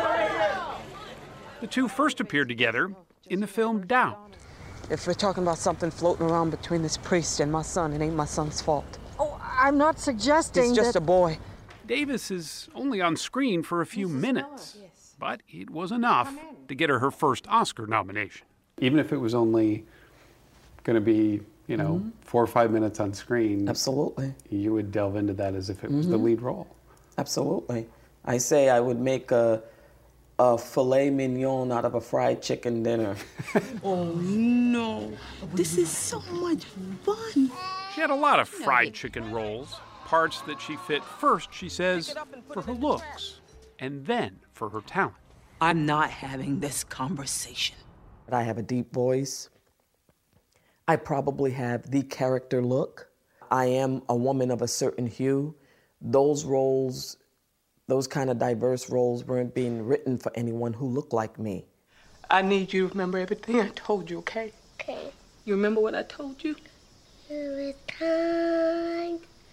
Speaker 26: The two first appeared together in the film Doubt.
Speaker 19: If we're talking about something floating around between this priest and my son, it ain't my son's fault.
Speaker 28: Oh, I'm not suggesting
Speaker 19: He's just
Speaker 28: that...
Speaker 19: a boy.
Speaker 26: Davis is only on screen for a few minutes, but it was enough to get her her first Oscar nomination.
Speaker 29: Even if it was only going to be, you know, mm-hmm. four or five minutes on screen.
Speaker 20: Absolutely.
Speaker 29: You would delve into that as if it was mm-hmm. the lead role.
Speaker 20: Absolutely. I say I would make a, a filet mignon out of a fried chicken dinner.
Speaker 19: Oh, no. This is so much fun.
Speaker 26: She had a lot of fried chicken roles, parts that she fit first, she says, for her looks, and then for her talent.
Speaker 19: I'm not having this conversation.
Speaker 20: I have a deep voice. I probably have the character look. I am a woman of a certain hue. Those roles, those kind of diverse roles weren't being written for anyone who looked like me.
Speaker 19: I need you to remember everything I told you, okay?
Speaker 11: Okay.
Speaker 19: You remember what I told you?
Speaker 11: You were kind,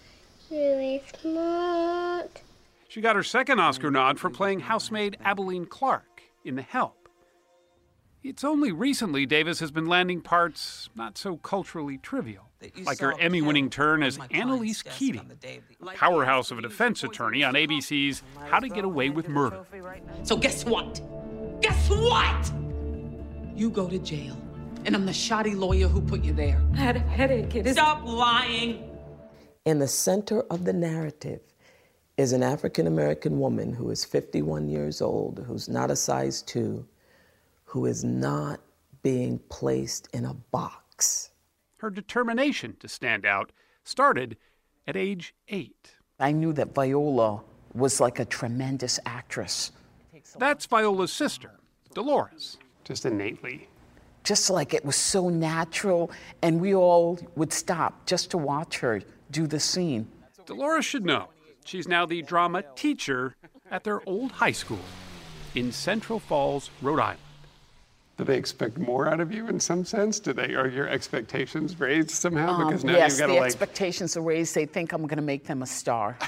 Speaker 1: really smart.
Speaker 26: She got her second Oscar nod for playing housemaid Abilene Clark in The Help. It's only recently Davis has been landing parts not so culturally trivial, like her Emmy-winning turn as Annalise Keating, powerhouse of a defense attorney on A B C's How to Get Away with Murder.
Speaker 2: So guess what? Guess what? You go to jail, and I'm the shoddy lawyer who put you there. I had a headache. It is... Stop lying.
Speaker 20: In the center of the narrative is an African-American woman who is fifty-one years old, who's not a size two, who is not being placed in a box.
Speaker 26: Her determination to stand out started at age eight.
Speaker 7: I knew that Viola was like a tremendous actress.
Speaker 26: That's Viola's sister, Dolores.
Speaker 29: Just innately.
Speaker 7: Just like it was so natural, and we all would stop just to watch her do the scene.
Speaker 26: Dolores should know. She's now the drama teacher at their old high school in Central Falls, Rhode Island.
Speaker 29: Do they expect more out of you in some sense? Do they, are your expectations raised somehow? Because
Speaker 7: um,
Speaker 29: now
Speaker 7: yes,
Speaker 29: you've got to
Speaker 7: the
Speaker 29: like...
Speaker 7: expectations are raised. They think I'm going to make them a star.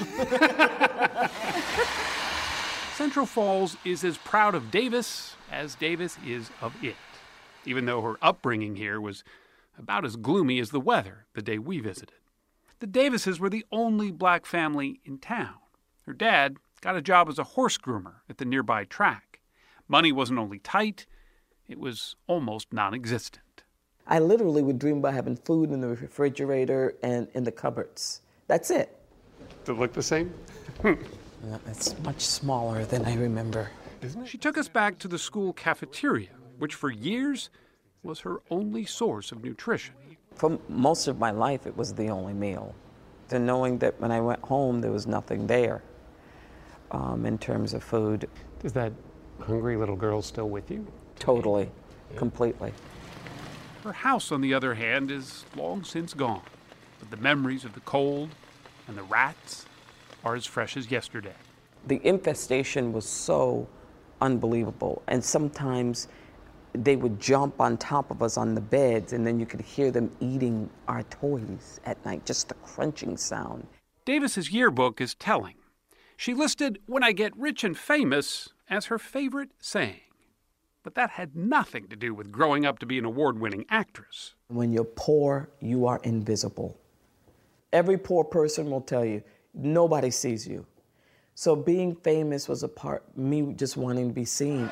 Speaker 26: Central Falls is as proud of Davis as Davis is of it, even though her upbringing here was about as gloomy as the weather the day we visited. The Davises were the only black family in town. Her dad got a job as a horse groomer at the nearby track. Money wasn't only tight, it was almost non-existent.
Speaker 20: I literally would dream about having food in the refrigerator and in the cupboards. That's it.
Speaker 29: Does it look the same?
Speaker 7: It's much smaller than I remember.
Speaker 26: Isn't it? She took us back to the school cafeteria, which for years was her only source of nutrition.
Speaker 20: For most of my life, it was the only meal. And knowing that when I went home, there was nothing there um, in terms of food.
Speaker 29: Is that hungry little girl still with you?
Speaker 20: Totally, yeah. Completely.
Speaker 26: Her house, on the other hand, is long since gone. But the memories of the cold and the rats are as fresh as yesterday.
Speaker 20: The infestation was so unbelievable. And sometimes they would jump on top of us on the beds, and then you could hear them eating our toys at night, just the crunching sound.
Speaker 26: Davis's yearbook is telling. She listed "when I get rich and famous" as her favorite saying. But that had nothing to do with growing up to be an award-winning actress.
Speaker 20: When you're poor, you are invisible. Every poor person will tell you, nobody sees you. So being famous was a part, me just wanting to be seen.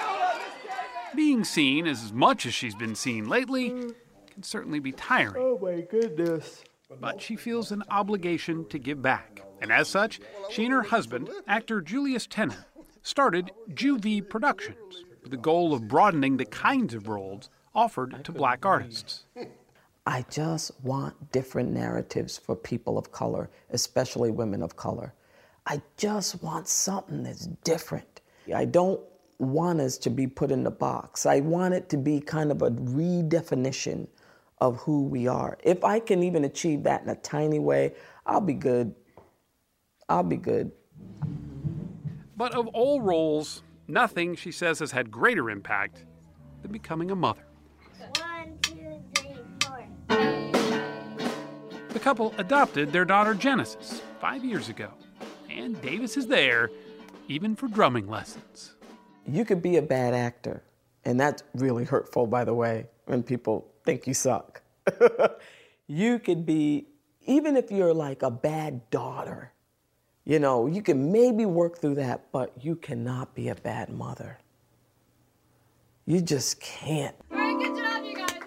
Speaker 26: Being seen as much as she's been seen lately can certainly be tiring.
Speaker 20: Oh my goodness.
Speaker 26: But she feels an obligation to give back. And as such, she and her husband, actor Julius Tennant, started Juvie Productions with the goal of broadening the kinds of roles offered to black artists.
Speaker 20: I just want different narratives for people of color, especially women of color. I just want something that's different. I don't want us to be put in the box. I want it to be kind of a redefinition of who we are. If I can even achieve that in a tiny way, I'll be good. I'll be good.
Speaker 26: But of all roles, nothing, she says, has had greater impact than becoming a mother.
Speaker 1: One, two, three, four.
Speaker 26: The couple adopted their daughter Genesis five years ago. And Davis is there, even for drumming lessons.
Speaker 20: You could be a bad actor, and that's really hurtful, by the way, when people think you suck. You could be, even if you're like a bad daughter, you know, you can maybe work through that, but you cannot be a bad mother. You just can't.
Speaker 1: All right, good job, you guys.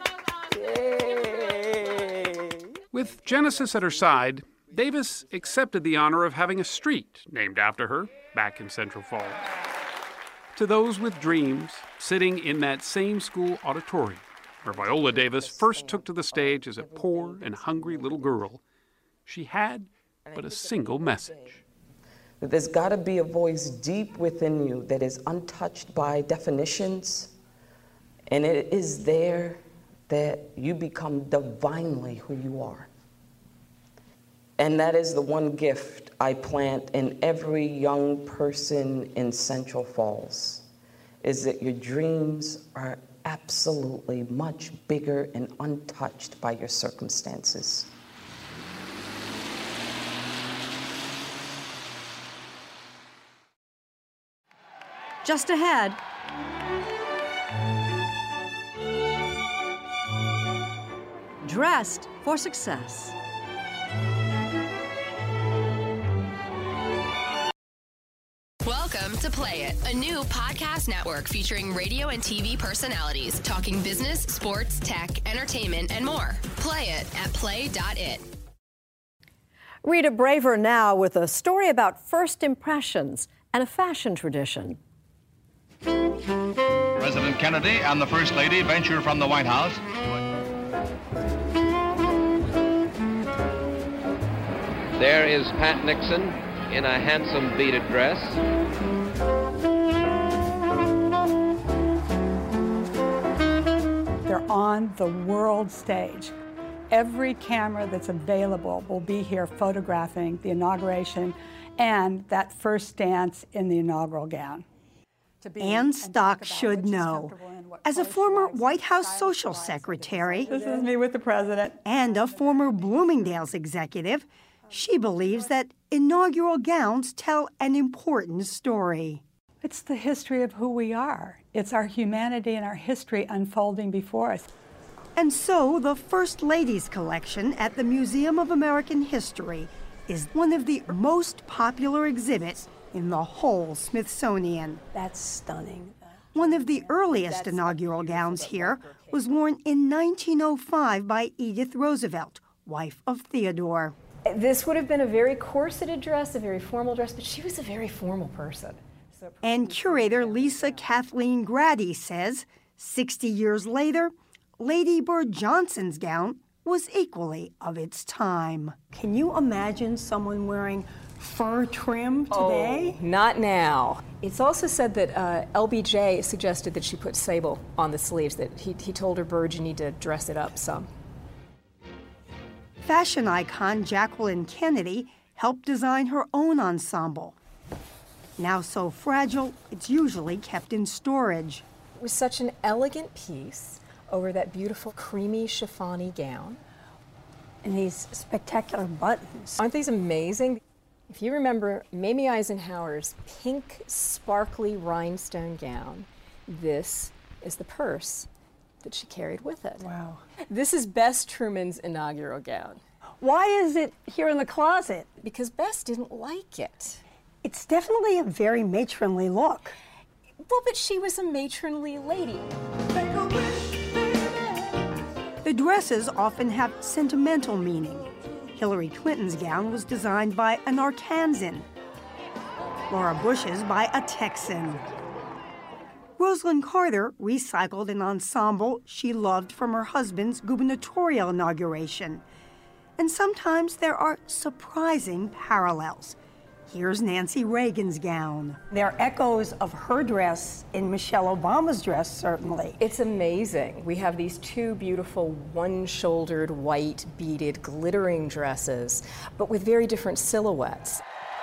Speaker 1: That was awesome.
Speaker 26: With Genesis at her side, Davis accepted the honor of having a street named after her back in Central Falls. To those with dreams, sitting in that same school auditorium where Viola Davis first took to the stage as a poor and hungry little girl, she had but a single message.
Speaker 20: There's got to be a voice deep within you that is untouched by definitions, and it is there that you become divinely who you are. And that is the one gift I plant in every young person in Central Falls, is that your dreams are absolutely much bigger and untouched by your circumstances.
Speaker 4: Just ahead, dressed for success.
Speaker 12: Welcome to Play It, a new podcast network featuring radio and T V personalities talking business, sports, tech, entertainment, and more. Play it at play dot it.
Speaker 4: Rita Braver now with a story about first impressions and a fashion tradition.
Speaker 3: President Kennedy and the First Lady venture from the White House.
Speaker 5: There is Pat Nixon in a handsome beaded dress.
Speaker 6: They're on the world stage. Every camera that's available will be here photographing the inauguration and that first dance in the inaugural gown.
Speaker 8: Ann Stock should know. As a former White House social secretary,
Speaker 6: This is me with the president,
Speaker 8: and a former Bloomingdale's executive, she believes that inaugural gowns tell an important story.
Speaker 6: it's the history of who we are. It's our humanity and our history unfolding before us.
Speaker 8: And so the First Lady's collection at the Museum of American History is one of the most popular exhibits in the whole Smithsonian.
Speaker 13: That's stunning.
Speaker 8: One of the earliest inaugural gowns here was worn in nineteen oh five by Edith Roosevelt, wife of Theodore.
Speaker 13: This would have been a very corseted dress, a very formal dress, but she was a very formal person. So
Speaker 8: And curator Lisa Kathleen Grady says, sixty years later, Lady Bird Johnson's gown was equally of its time. Can you imagine someone wearing fur trim today?
Speaker 13: Oh, not now. It's also said that uh, L B J suggested that she put sable on the sleeves, that he, he told her, Bird, you need to dress it up some.
Speaker 8: Fashion icon Jacqueline Kennedy helped design her own ensemble. Now so fragile, it's usually kept in storage.
Speaker 13: It was such an elegant piece over that beautiful creamy chiffon-y gown.
Speaker 8: And these spectacular buttons.
Speaker 13: Aren't these amazing? If you remember Mamie Eisenhower's pink, sparkly rhinestone gown, this is the purse that she carried with it.
Speaker 8: Wow.
Speaker 13: This is Bess Truman's inaugural gown.
Speaker 8: Why is it here in the closet?
Speaker 13: Because Bess didn't like it.
Speaker 8: It's definitely a very matronly look.
Speaker 13: Well, but she was a matronly lady.
Speaker 8: The dresses often have sentimental meaning. Hillary Clinton's gown was designed by an Arkansan. Laura Bush's by a Texan. Rosalind Carter recycled an ensemble she loved from her husband's gubernatorial inauguration. And sometimes there are surprising parallels. Here's Nancy Reagan's gown. There are echoes of her dress in Michelle Obama's dress, certainly.
Speaker 13: It's amazing. We have these two beautiful one-shouldered, white, beaded, glittering dresses, but with very different silhouettes.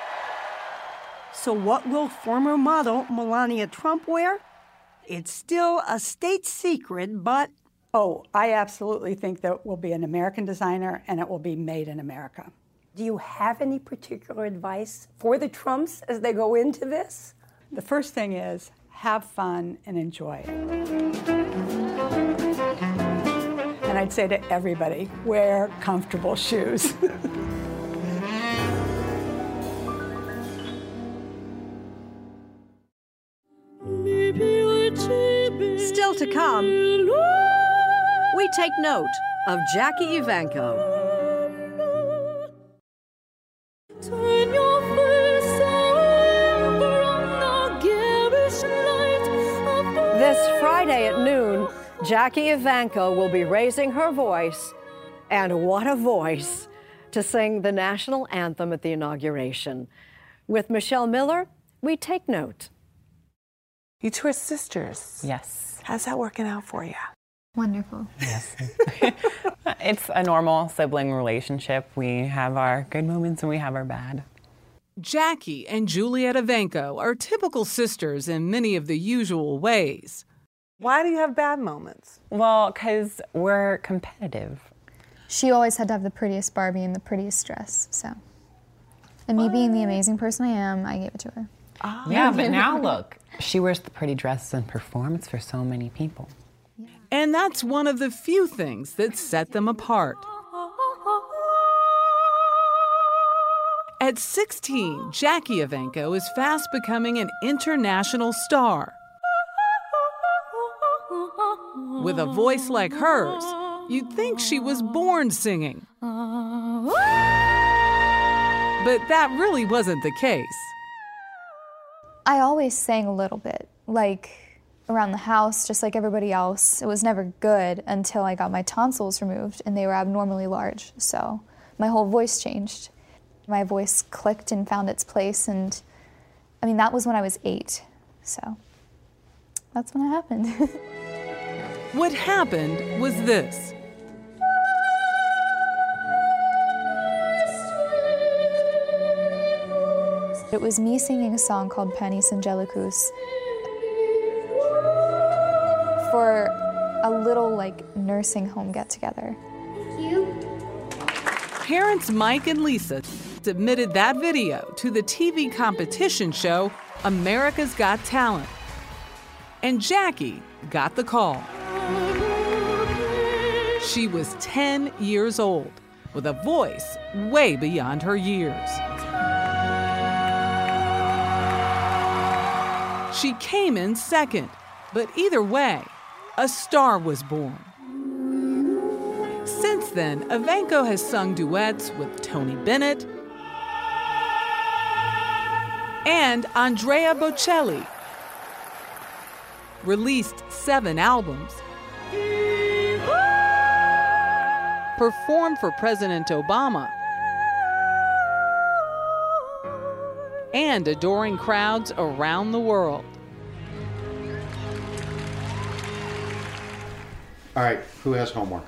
Speaker 8: So what will former model Melania Trump wear? It's still a state secret, but...
Speaker 6: Oh, I absolutely think that it will be an American designer and it will be made in America.
Speaker 8: Do you have any particular advice for the Trumps as they go into this?
Speaker 6: The first thing is have fun and enjoy it. And I'd say to everybody, wear comfortable shoes.
Speaker 4: Still to come, we take note of Jackie Evancho. This Friday at noon, Jackie Evancho will be raising her voice, and what a voice, to sing the national anthem at the inauguration. With Michelle Miller, we take note.
Speaker 14: You two are sisters.
Speaker 17: Yes.
Speaker 14: How's that working out for you?
Speaker 17: Wonderful. Yes. It's a normal sibling relationship. We have our good moments and we have our bad.
Speaker 23: Jackie and Juliet Evancho are typical sisters in many of the usual ways.
Speaker 14: Why do you have bad moments?
Speaker 17: Well, because we're competitive.
Speaker 24: She always had to have the prettiest Barbie and the prettiest dress, so. And me being the amazing person I am, I gave it to her.
Speaker 14: Oh.
Speaker 17: Yeah, but now look, she wears the pretty dresses and performs for so many people.
Speaker 23: And that's one of the few things that set them apart. At sixteen, Jackie Evancho is fast becoming an international star. With a voice like hers, you'd think she was born singing. But that really wasn't the case.
Speaker 24: I always sang a little bit, like around the house, just like everybody else. It was never good until I got my tonsils removed, and they were abnormally large, so my whole voice changed. My voice clicked and found its place, and I mean, that was when I was eight, so that's when it happened.
Speaker 23: What happened was this.
Speaker 24: It was me singing a song called Panis Angelicus for a little, like, nursing home get-together.
Speaker 23: Parents Mike and Lisa submitted that video to the T V competition show America's Got Talent. And Jackie got the call. She was ten years old, with a voice way beyond her years. She came in second, but either way, a star was born. Since then, Evancho has sung duets with Tony Bennett and Andrea Bocelli, released seven albums, performed for President Obama, and adoring crowds around the world.
Speaker 9: All right, who has homework?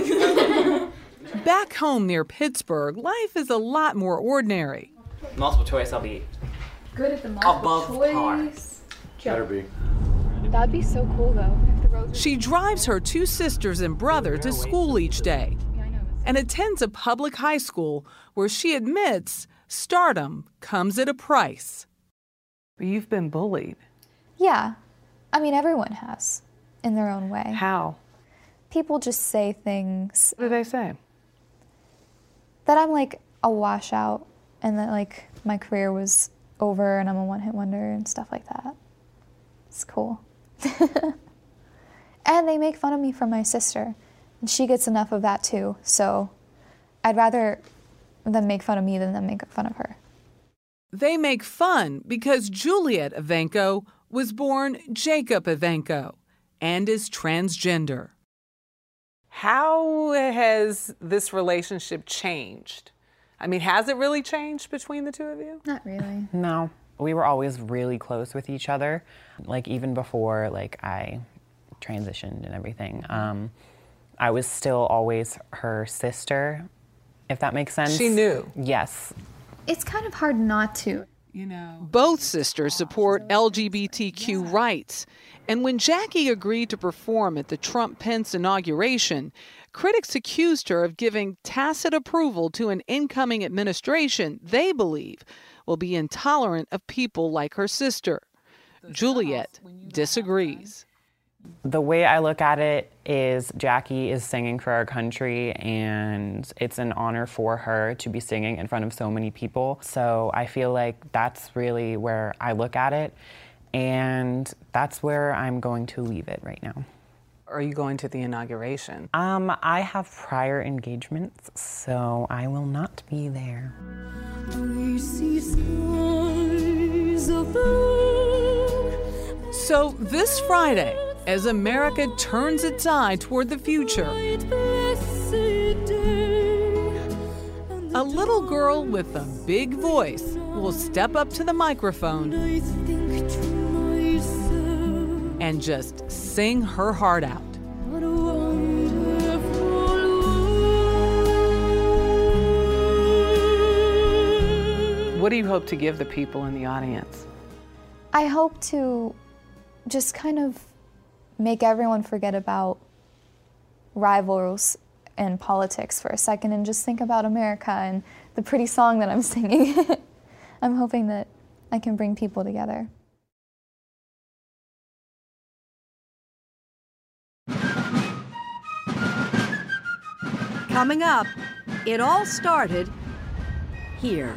Speaker 23: Back home near Pittsburgh, life is a lot more ordinary.
Speaker 10: Multiple choice, I'll be
Speaker 24: Good at the multiple
Speaker 10: above
Speaker 24: choice.
Speaker 9: Better be.
Speaker 24: That'd be so cool, though. If the roads
Speaker 23: She drives her two sisters and brother to school each day and attends a public high school where she admits stardom comes at a price.
Speaker 14: But you've been bullied.
Speaker 24: Yeah. I mean, everyone has, in their own way.
Speaker 14: How?
Speaker 24: People just say things.
Speaker 14: What do they say?
Speaker 24: That I'm like a washout and that like my career was over and I'm a one-hit wonder and stuff like that. It's cool. And they make fun of me for my sister. And she gets enough of that too. So I'd rather them make fun of me than them make fun of her.
Speaker 23: They make fun because Juliet Evancho was born Jacob Evancho and is transgender.
Speaker 14: How has this relationship changed? I mean, has it really changed between the two of you?
Speaker 24: Not really.
Speaker 17: No, we were always really close with each other. Like even before, like I transitioned and everything, um, I was still always her sister, if that makes sense.
Speaker 14: She knew.
Speaker 17: Yes.
Speaker 24: It's kind of hard not to.
Speaker 23: You know. Both sisters support L G B T Q rights. And when Jackie agreed to perform at the Trump-Pence inauguration, critics accused her of giving tacit approval to an incoming administration they believe will be intolerant of people like her sister. Juliet disagrees.
Speaker 17: The way I look at it is Jackie is singing for our country, and it's an honor for her to be singing in front of so many people. So I feel like that's really where I look at it, and that's where I'm going to leave it right now.
Speaker 14: Are you going to the inauguration?
Speaker 17: Um, I have prior engagements, so I will not be there.
Speaker 2: We see skies of blue.
Speaker 23: So this Friday, as America turns its eye toward the future, a little girl with a big voice will step up to the microphone and just sing her heart out.
Speaker 14: What do you hope to give the people in the audience?
Speaker 24: I hope to just kind of make everyone forget about rivals and politics for a second and just think about America and the pretty song that I'm singing. I'm hoping that I can bring people together.
Speaker 10: Coming up, it all started here.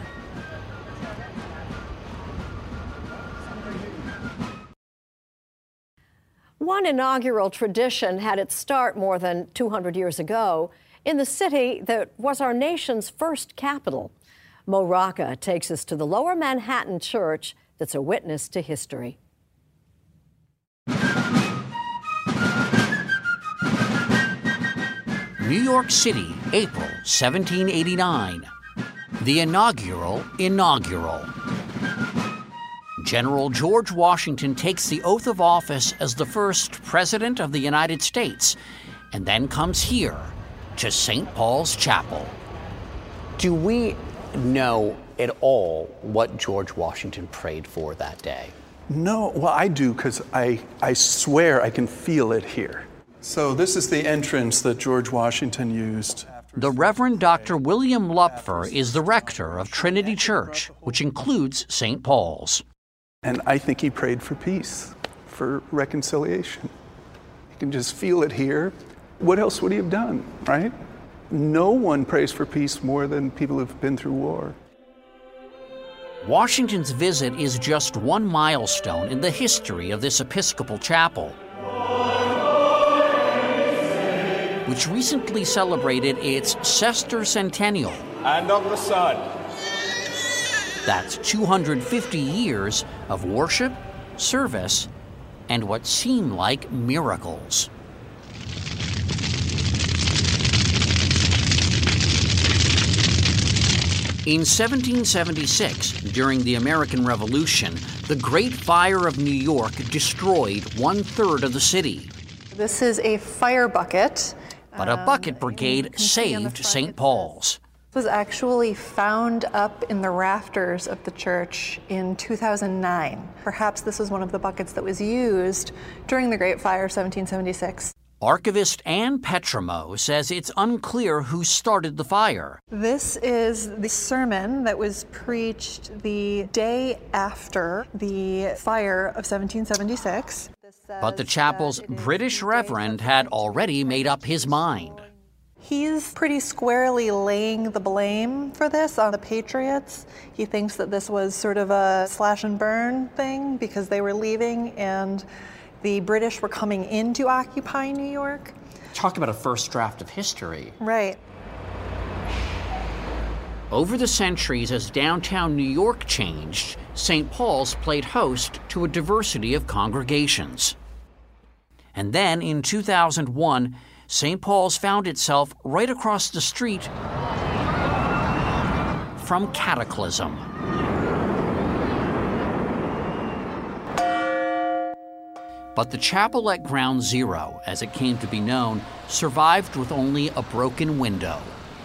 Speaker 4: One inaugural tradition had its start more than two hundred years ago in the city that was our nation's first capital. Mo Rocca takes us to the Lower Manhattan Church that's a witness to history.
Speaker 15: New York City, April seventeen eighty-nine. The inaugural inaugural. General George Washington takes the oath of office as the first President of the United States, and then comes here to Saint Paul's Chapel.
Speaker 16: Do we know at all what George Washington prayed for that day?
Speaker 18: No, well, I do, because I, I swear I can feel it here. So this is the entrance that George Washington used.
Speaker 15: The Reverend Doctor William Lupfer is the rector of Trinity Church, which includes Saint Paul's.
Speaker 18: And I think he prayed for peace, for reconciliation. You can just feel it here. What else would he have done, right? No one prays for peace more than people who've been through war.
Speaker 15: Washington's visit is just one milestone in the history of this Episcopal chapel, which recently celebrated its sesquicentennial.
Speaker 21: And of the Son.
Speaker 15: That's two hundred fifty years of worship, service, and what seem like miracles. In seventeen seventy-six, during the American Revolution, the Great Fire of New York destroyed one-third of the city.
Speaker 22: This is a fire bucket.
Speaker 15: But a bucket brigade saved Saint Paul's.
Speaker 22: It was actually found up in the rafters of the church in two thousand nine. Perhaps this was one of the buckets that was used during the Great Fire of seventeen seventy-six.
Speaker 15: Archivist Anne Petramo says it's unclear who started the fire.
Speaker 22: This is the sermon that was preached the day after the fire of seventeen seventy-six.
Speaker 15: But the chapel's British reverend had already made up his mind.
Speaker 22: He's pretty squarely laying the blame for this on the Patriots. He thinks that this was sort of a slash and burn thing because they were leaving and the British were coming in to occupy New York.
Speaker 16: Talk about a first draft of history.
Speaker 22: Right.
Speaker 15: Over the centuries, as downtown New York changed, Saint Paul's played host to a diversity of congregations. And then, in two thousand one, Saint Paul's found itself right across the street from Cataclysm. But the chapel at Ground Zero, as it came to be known, survived with only a broken window.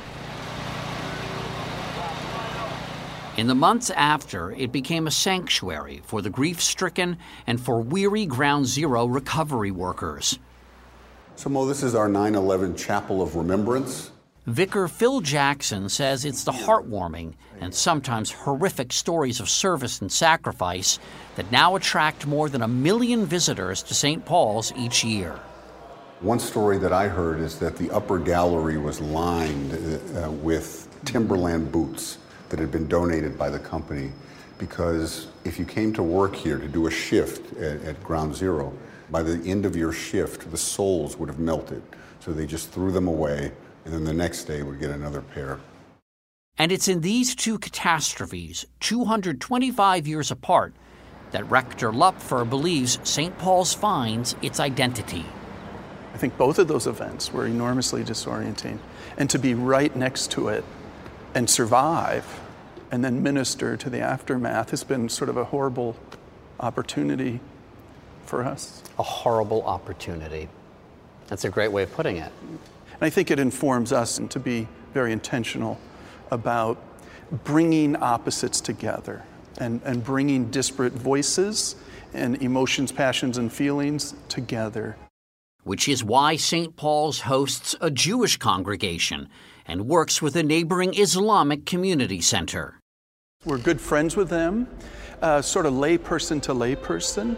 Speaker 15: In the months after, it became a sanctuary for the grief-stricken and for weary Ground Zero recovery workers.
Speaker 25: So, Mo, this is our nine eleven Chapel of Remembrance.
Speaker 15: Vicar Phil Jackson says it's the heartwarming and sometimes horrific stories of service and sacrifice that now attract more than a million visitors to Saint Paul's each year.
Speaker 25: One story that I heard is that the upper gallery was lined uh, with Timberland boots that had been donated by the company, because if you came to work here to do a shift at, at Ground Zero, by the end of your shift, the soles would have melted. So they just threw them away, and then the next day would get another pair.
Speaker 15: And it's in these two catastrophes, two hundred twenty-five years apart, that Rector Lupfer believes Saint Paul's finds its identity.
Speaker 18: I think both of those events were enormously disorienting. And to be right next to it and survive and then minister to the aftermath has been sort of a horrible opportunity for us.
Speaker 16: A horrible opportunity. That's a great way of putting it.
Speaker 18: And I think it informs us to be very intentional about bringing opposites together and, and bringing disparate voices and emotions, passions, and feelings together.
Speaker 15: Which is why Saint Paul's hosts a Jewish congregation and works with a neighboring Islamic community center.
Speaker 18: We're good friends with them. uh, sort of layperson to layperson.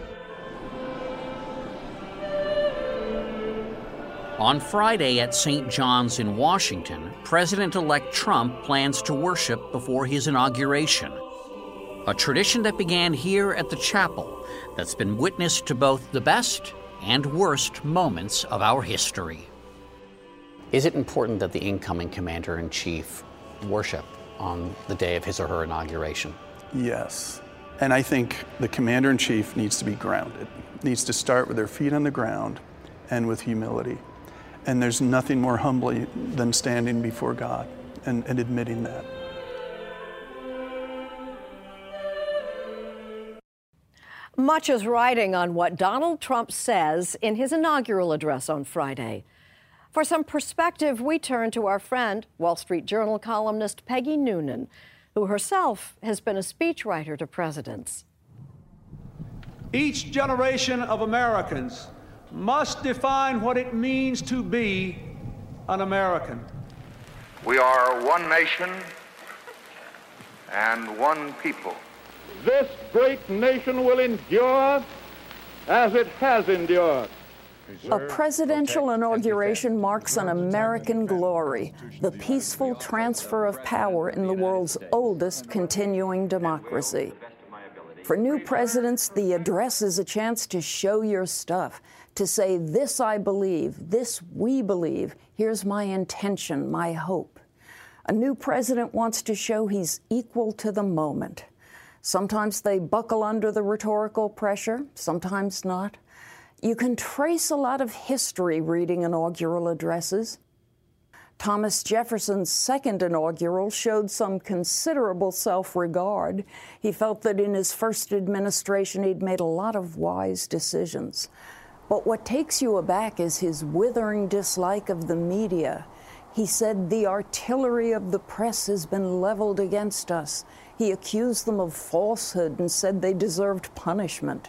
Speaker 15: On Friday at Saint John's in Washington, President-elect Trump plans to worship before his inauguration, a tradition that began here at the chapel that's been witness to both the best and worst moments of our history.
Speaker 16: Is it important that the incoming commander-in-chief worship on the day of his or her inauguration?
Speaker 18: Yes. And I think the commander-in-chief needs to be grounded, needs to start with their feet on the ground and with humility. And there's nothing more humbling than standing before God and, and admitting that.
Speaker 4: Much is riding on what Donald Trump says in his inaugural address on Friday. For some perspective, we turn to our friend, Wall Street Journal columnist Peggy Noonan, who herself has been a speechwriter to presidents.
Speaker 1: Each generation of Americans must define what it means to be an American.
Speaker 7: We are one nation and one people.
Speaker 11: This great nation will endure as it has endured.
Speaker 19: A presidential inauguration marks an American glory, the peaceful transfer of power in the world's oldest continuing democracy. For new presidents, the address is a chance to show your stuff, to say, this I believe, this we believe, here's my intention, my hope. A new president wants to show he's equal to the moment. Sometimes they buckle under the rhetorical pressure, sometimes not. You can trace a lot of history reading inaugural addresses. Thomas Jefferson's second inaugural showed some considerable self-regard. He felt that in his first administration he'd made a lot of wise decisions. But what takes you aback is his withering dislike of the media. He said the artillery of the press has been leveled against us. He accused them of falsehood and said they deserved punishment.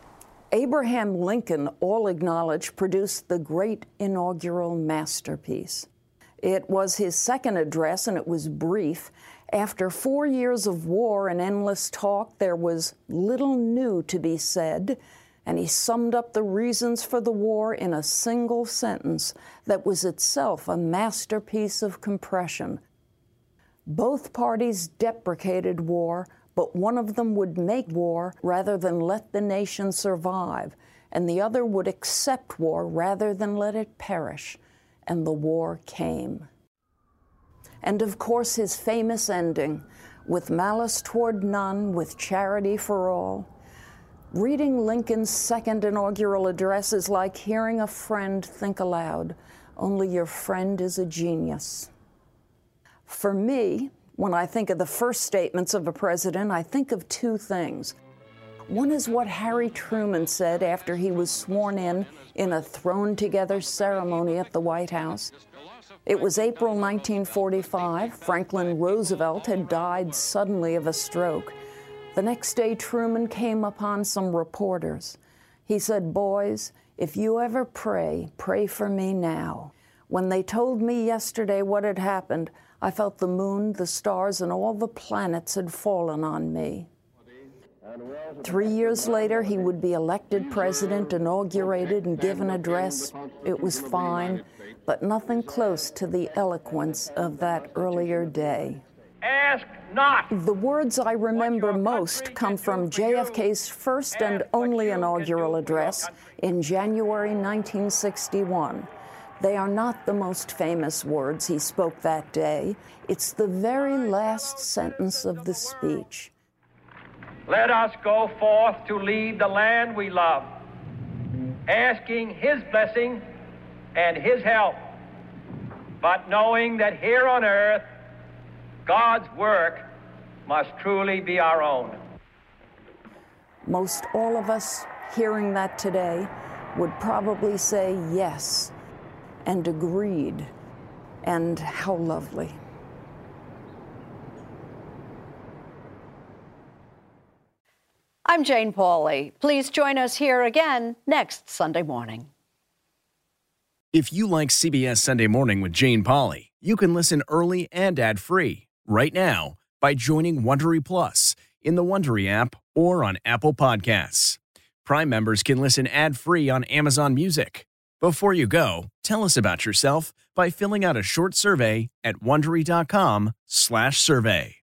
Speaker 19: Abraham Lincoln, all acknowledge, produced the great inaugural masterpiece. It was his second address, and it was brief. After four years of war and endless talk, there was little new to be said, and he summed up the reasons for the war in a single sentence that was itself a masterpiece of compression. Both parties deprecated war, but one of them would make war rather than let the nation survive, and the other would accept war rather than let it perish. And the war came. And of course, his famous ending, with malice toward none, with charity for all. Reading Lincoln's second inaugural address is like hearing a friend think aloud, only your friend is a genius. For me, when I think of the first statements of a president, I think of two things. One is what Harry Truman said after he was sworn in in a thrown-together ceremony at the White House. It was April nineteen forty-five. Franklin Roosevelt had died suddenly of a stroke. The next day, Truman came upon some reporters. He said, "Boys, if you ever pray, pray for me now. When they told me yesterday what had happened, I felt the moon, the stars, and all the planets had fallen on me." Three years later, he would be elected president, inaugurated, and give an address. It was fine, but nothing close to the eloquence of that earlier day.
Speaker 11: Ask not.
Speaker 19: The words I remember most come from J F K's first and only inaugural address in January nineteen sixty-one. They are not the most famous words he spoke that day. It's the very last sentence of the speech.
Speaker 11: Let us go forth to lead the land we love, asking His blessing and His help, but knowing that here on earth, God's work must truly be our own.
Speaker 19: Most all of us hearing that today would probably say yes, and agreed, and how lovely.
Speaker 4: I'm Jane Pauley. Please join us here again next Sunday morning.
Speaker 21: If you like C B S Sunday Morning with Jane Pauley, you can listen early and ad-free right now by joining Wondery Plus in the Wondery app or on Apple Podcasts. Prime members can listen ad-free on Amazon Music. Before you go, tell us about yourself by filling out a short survey at Wondery dot com slash survey.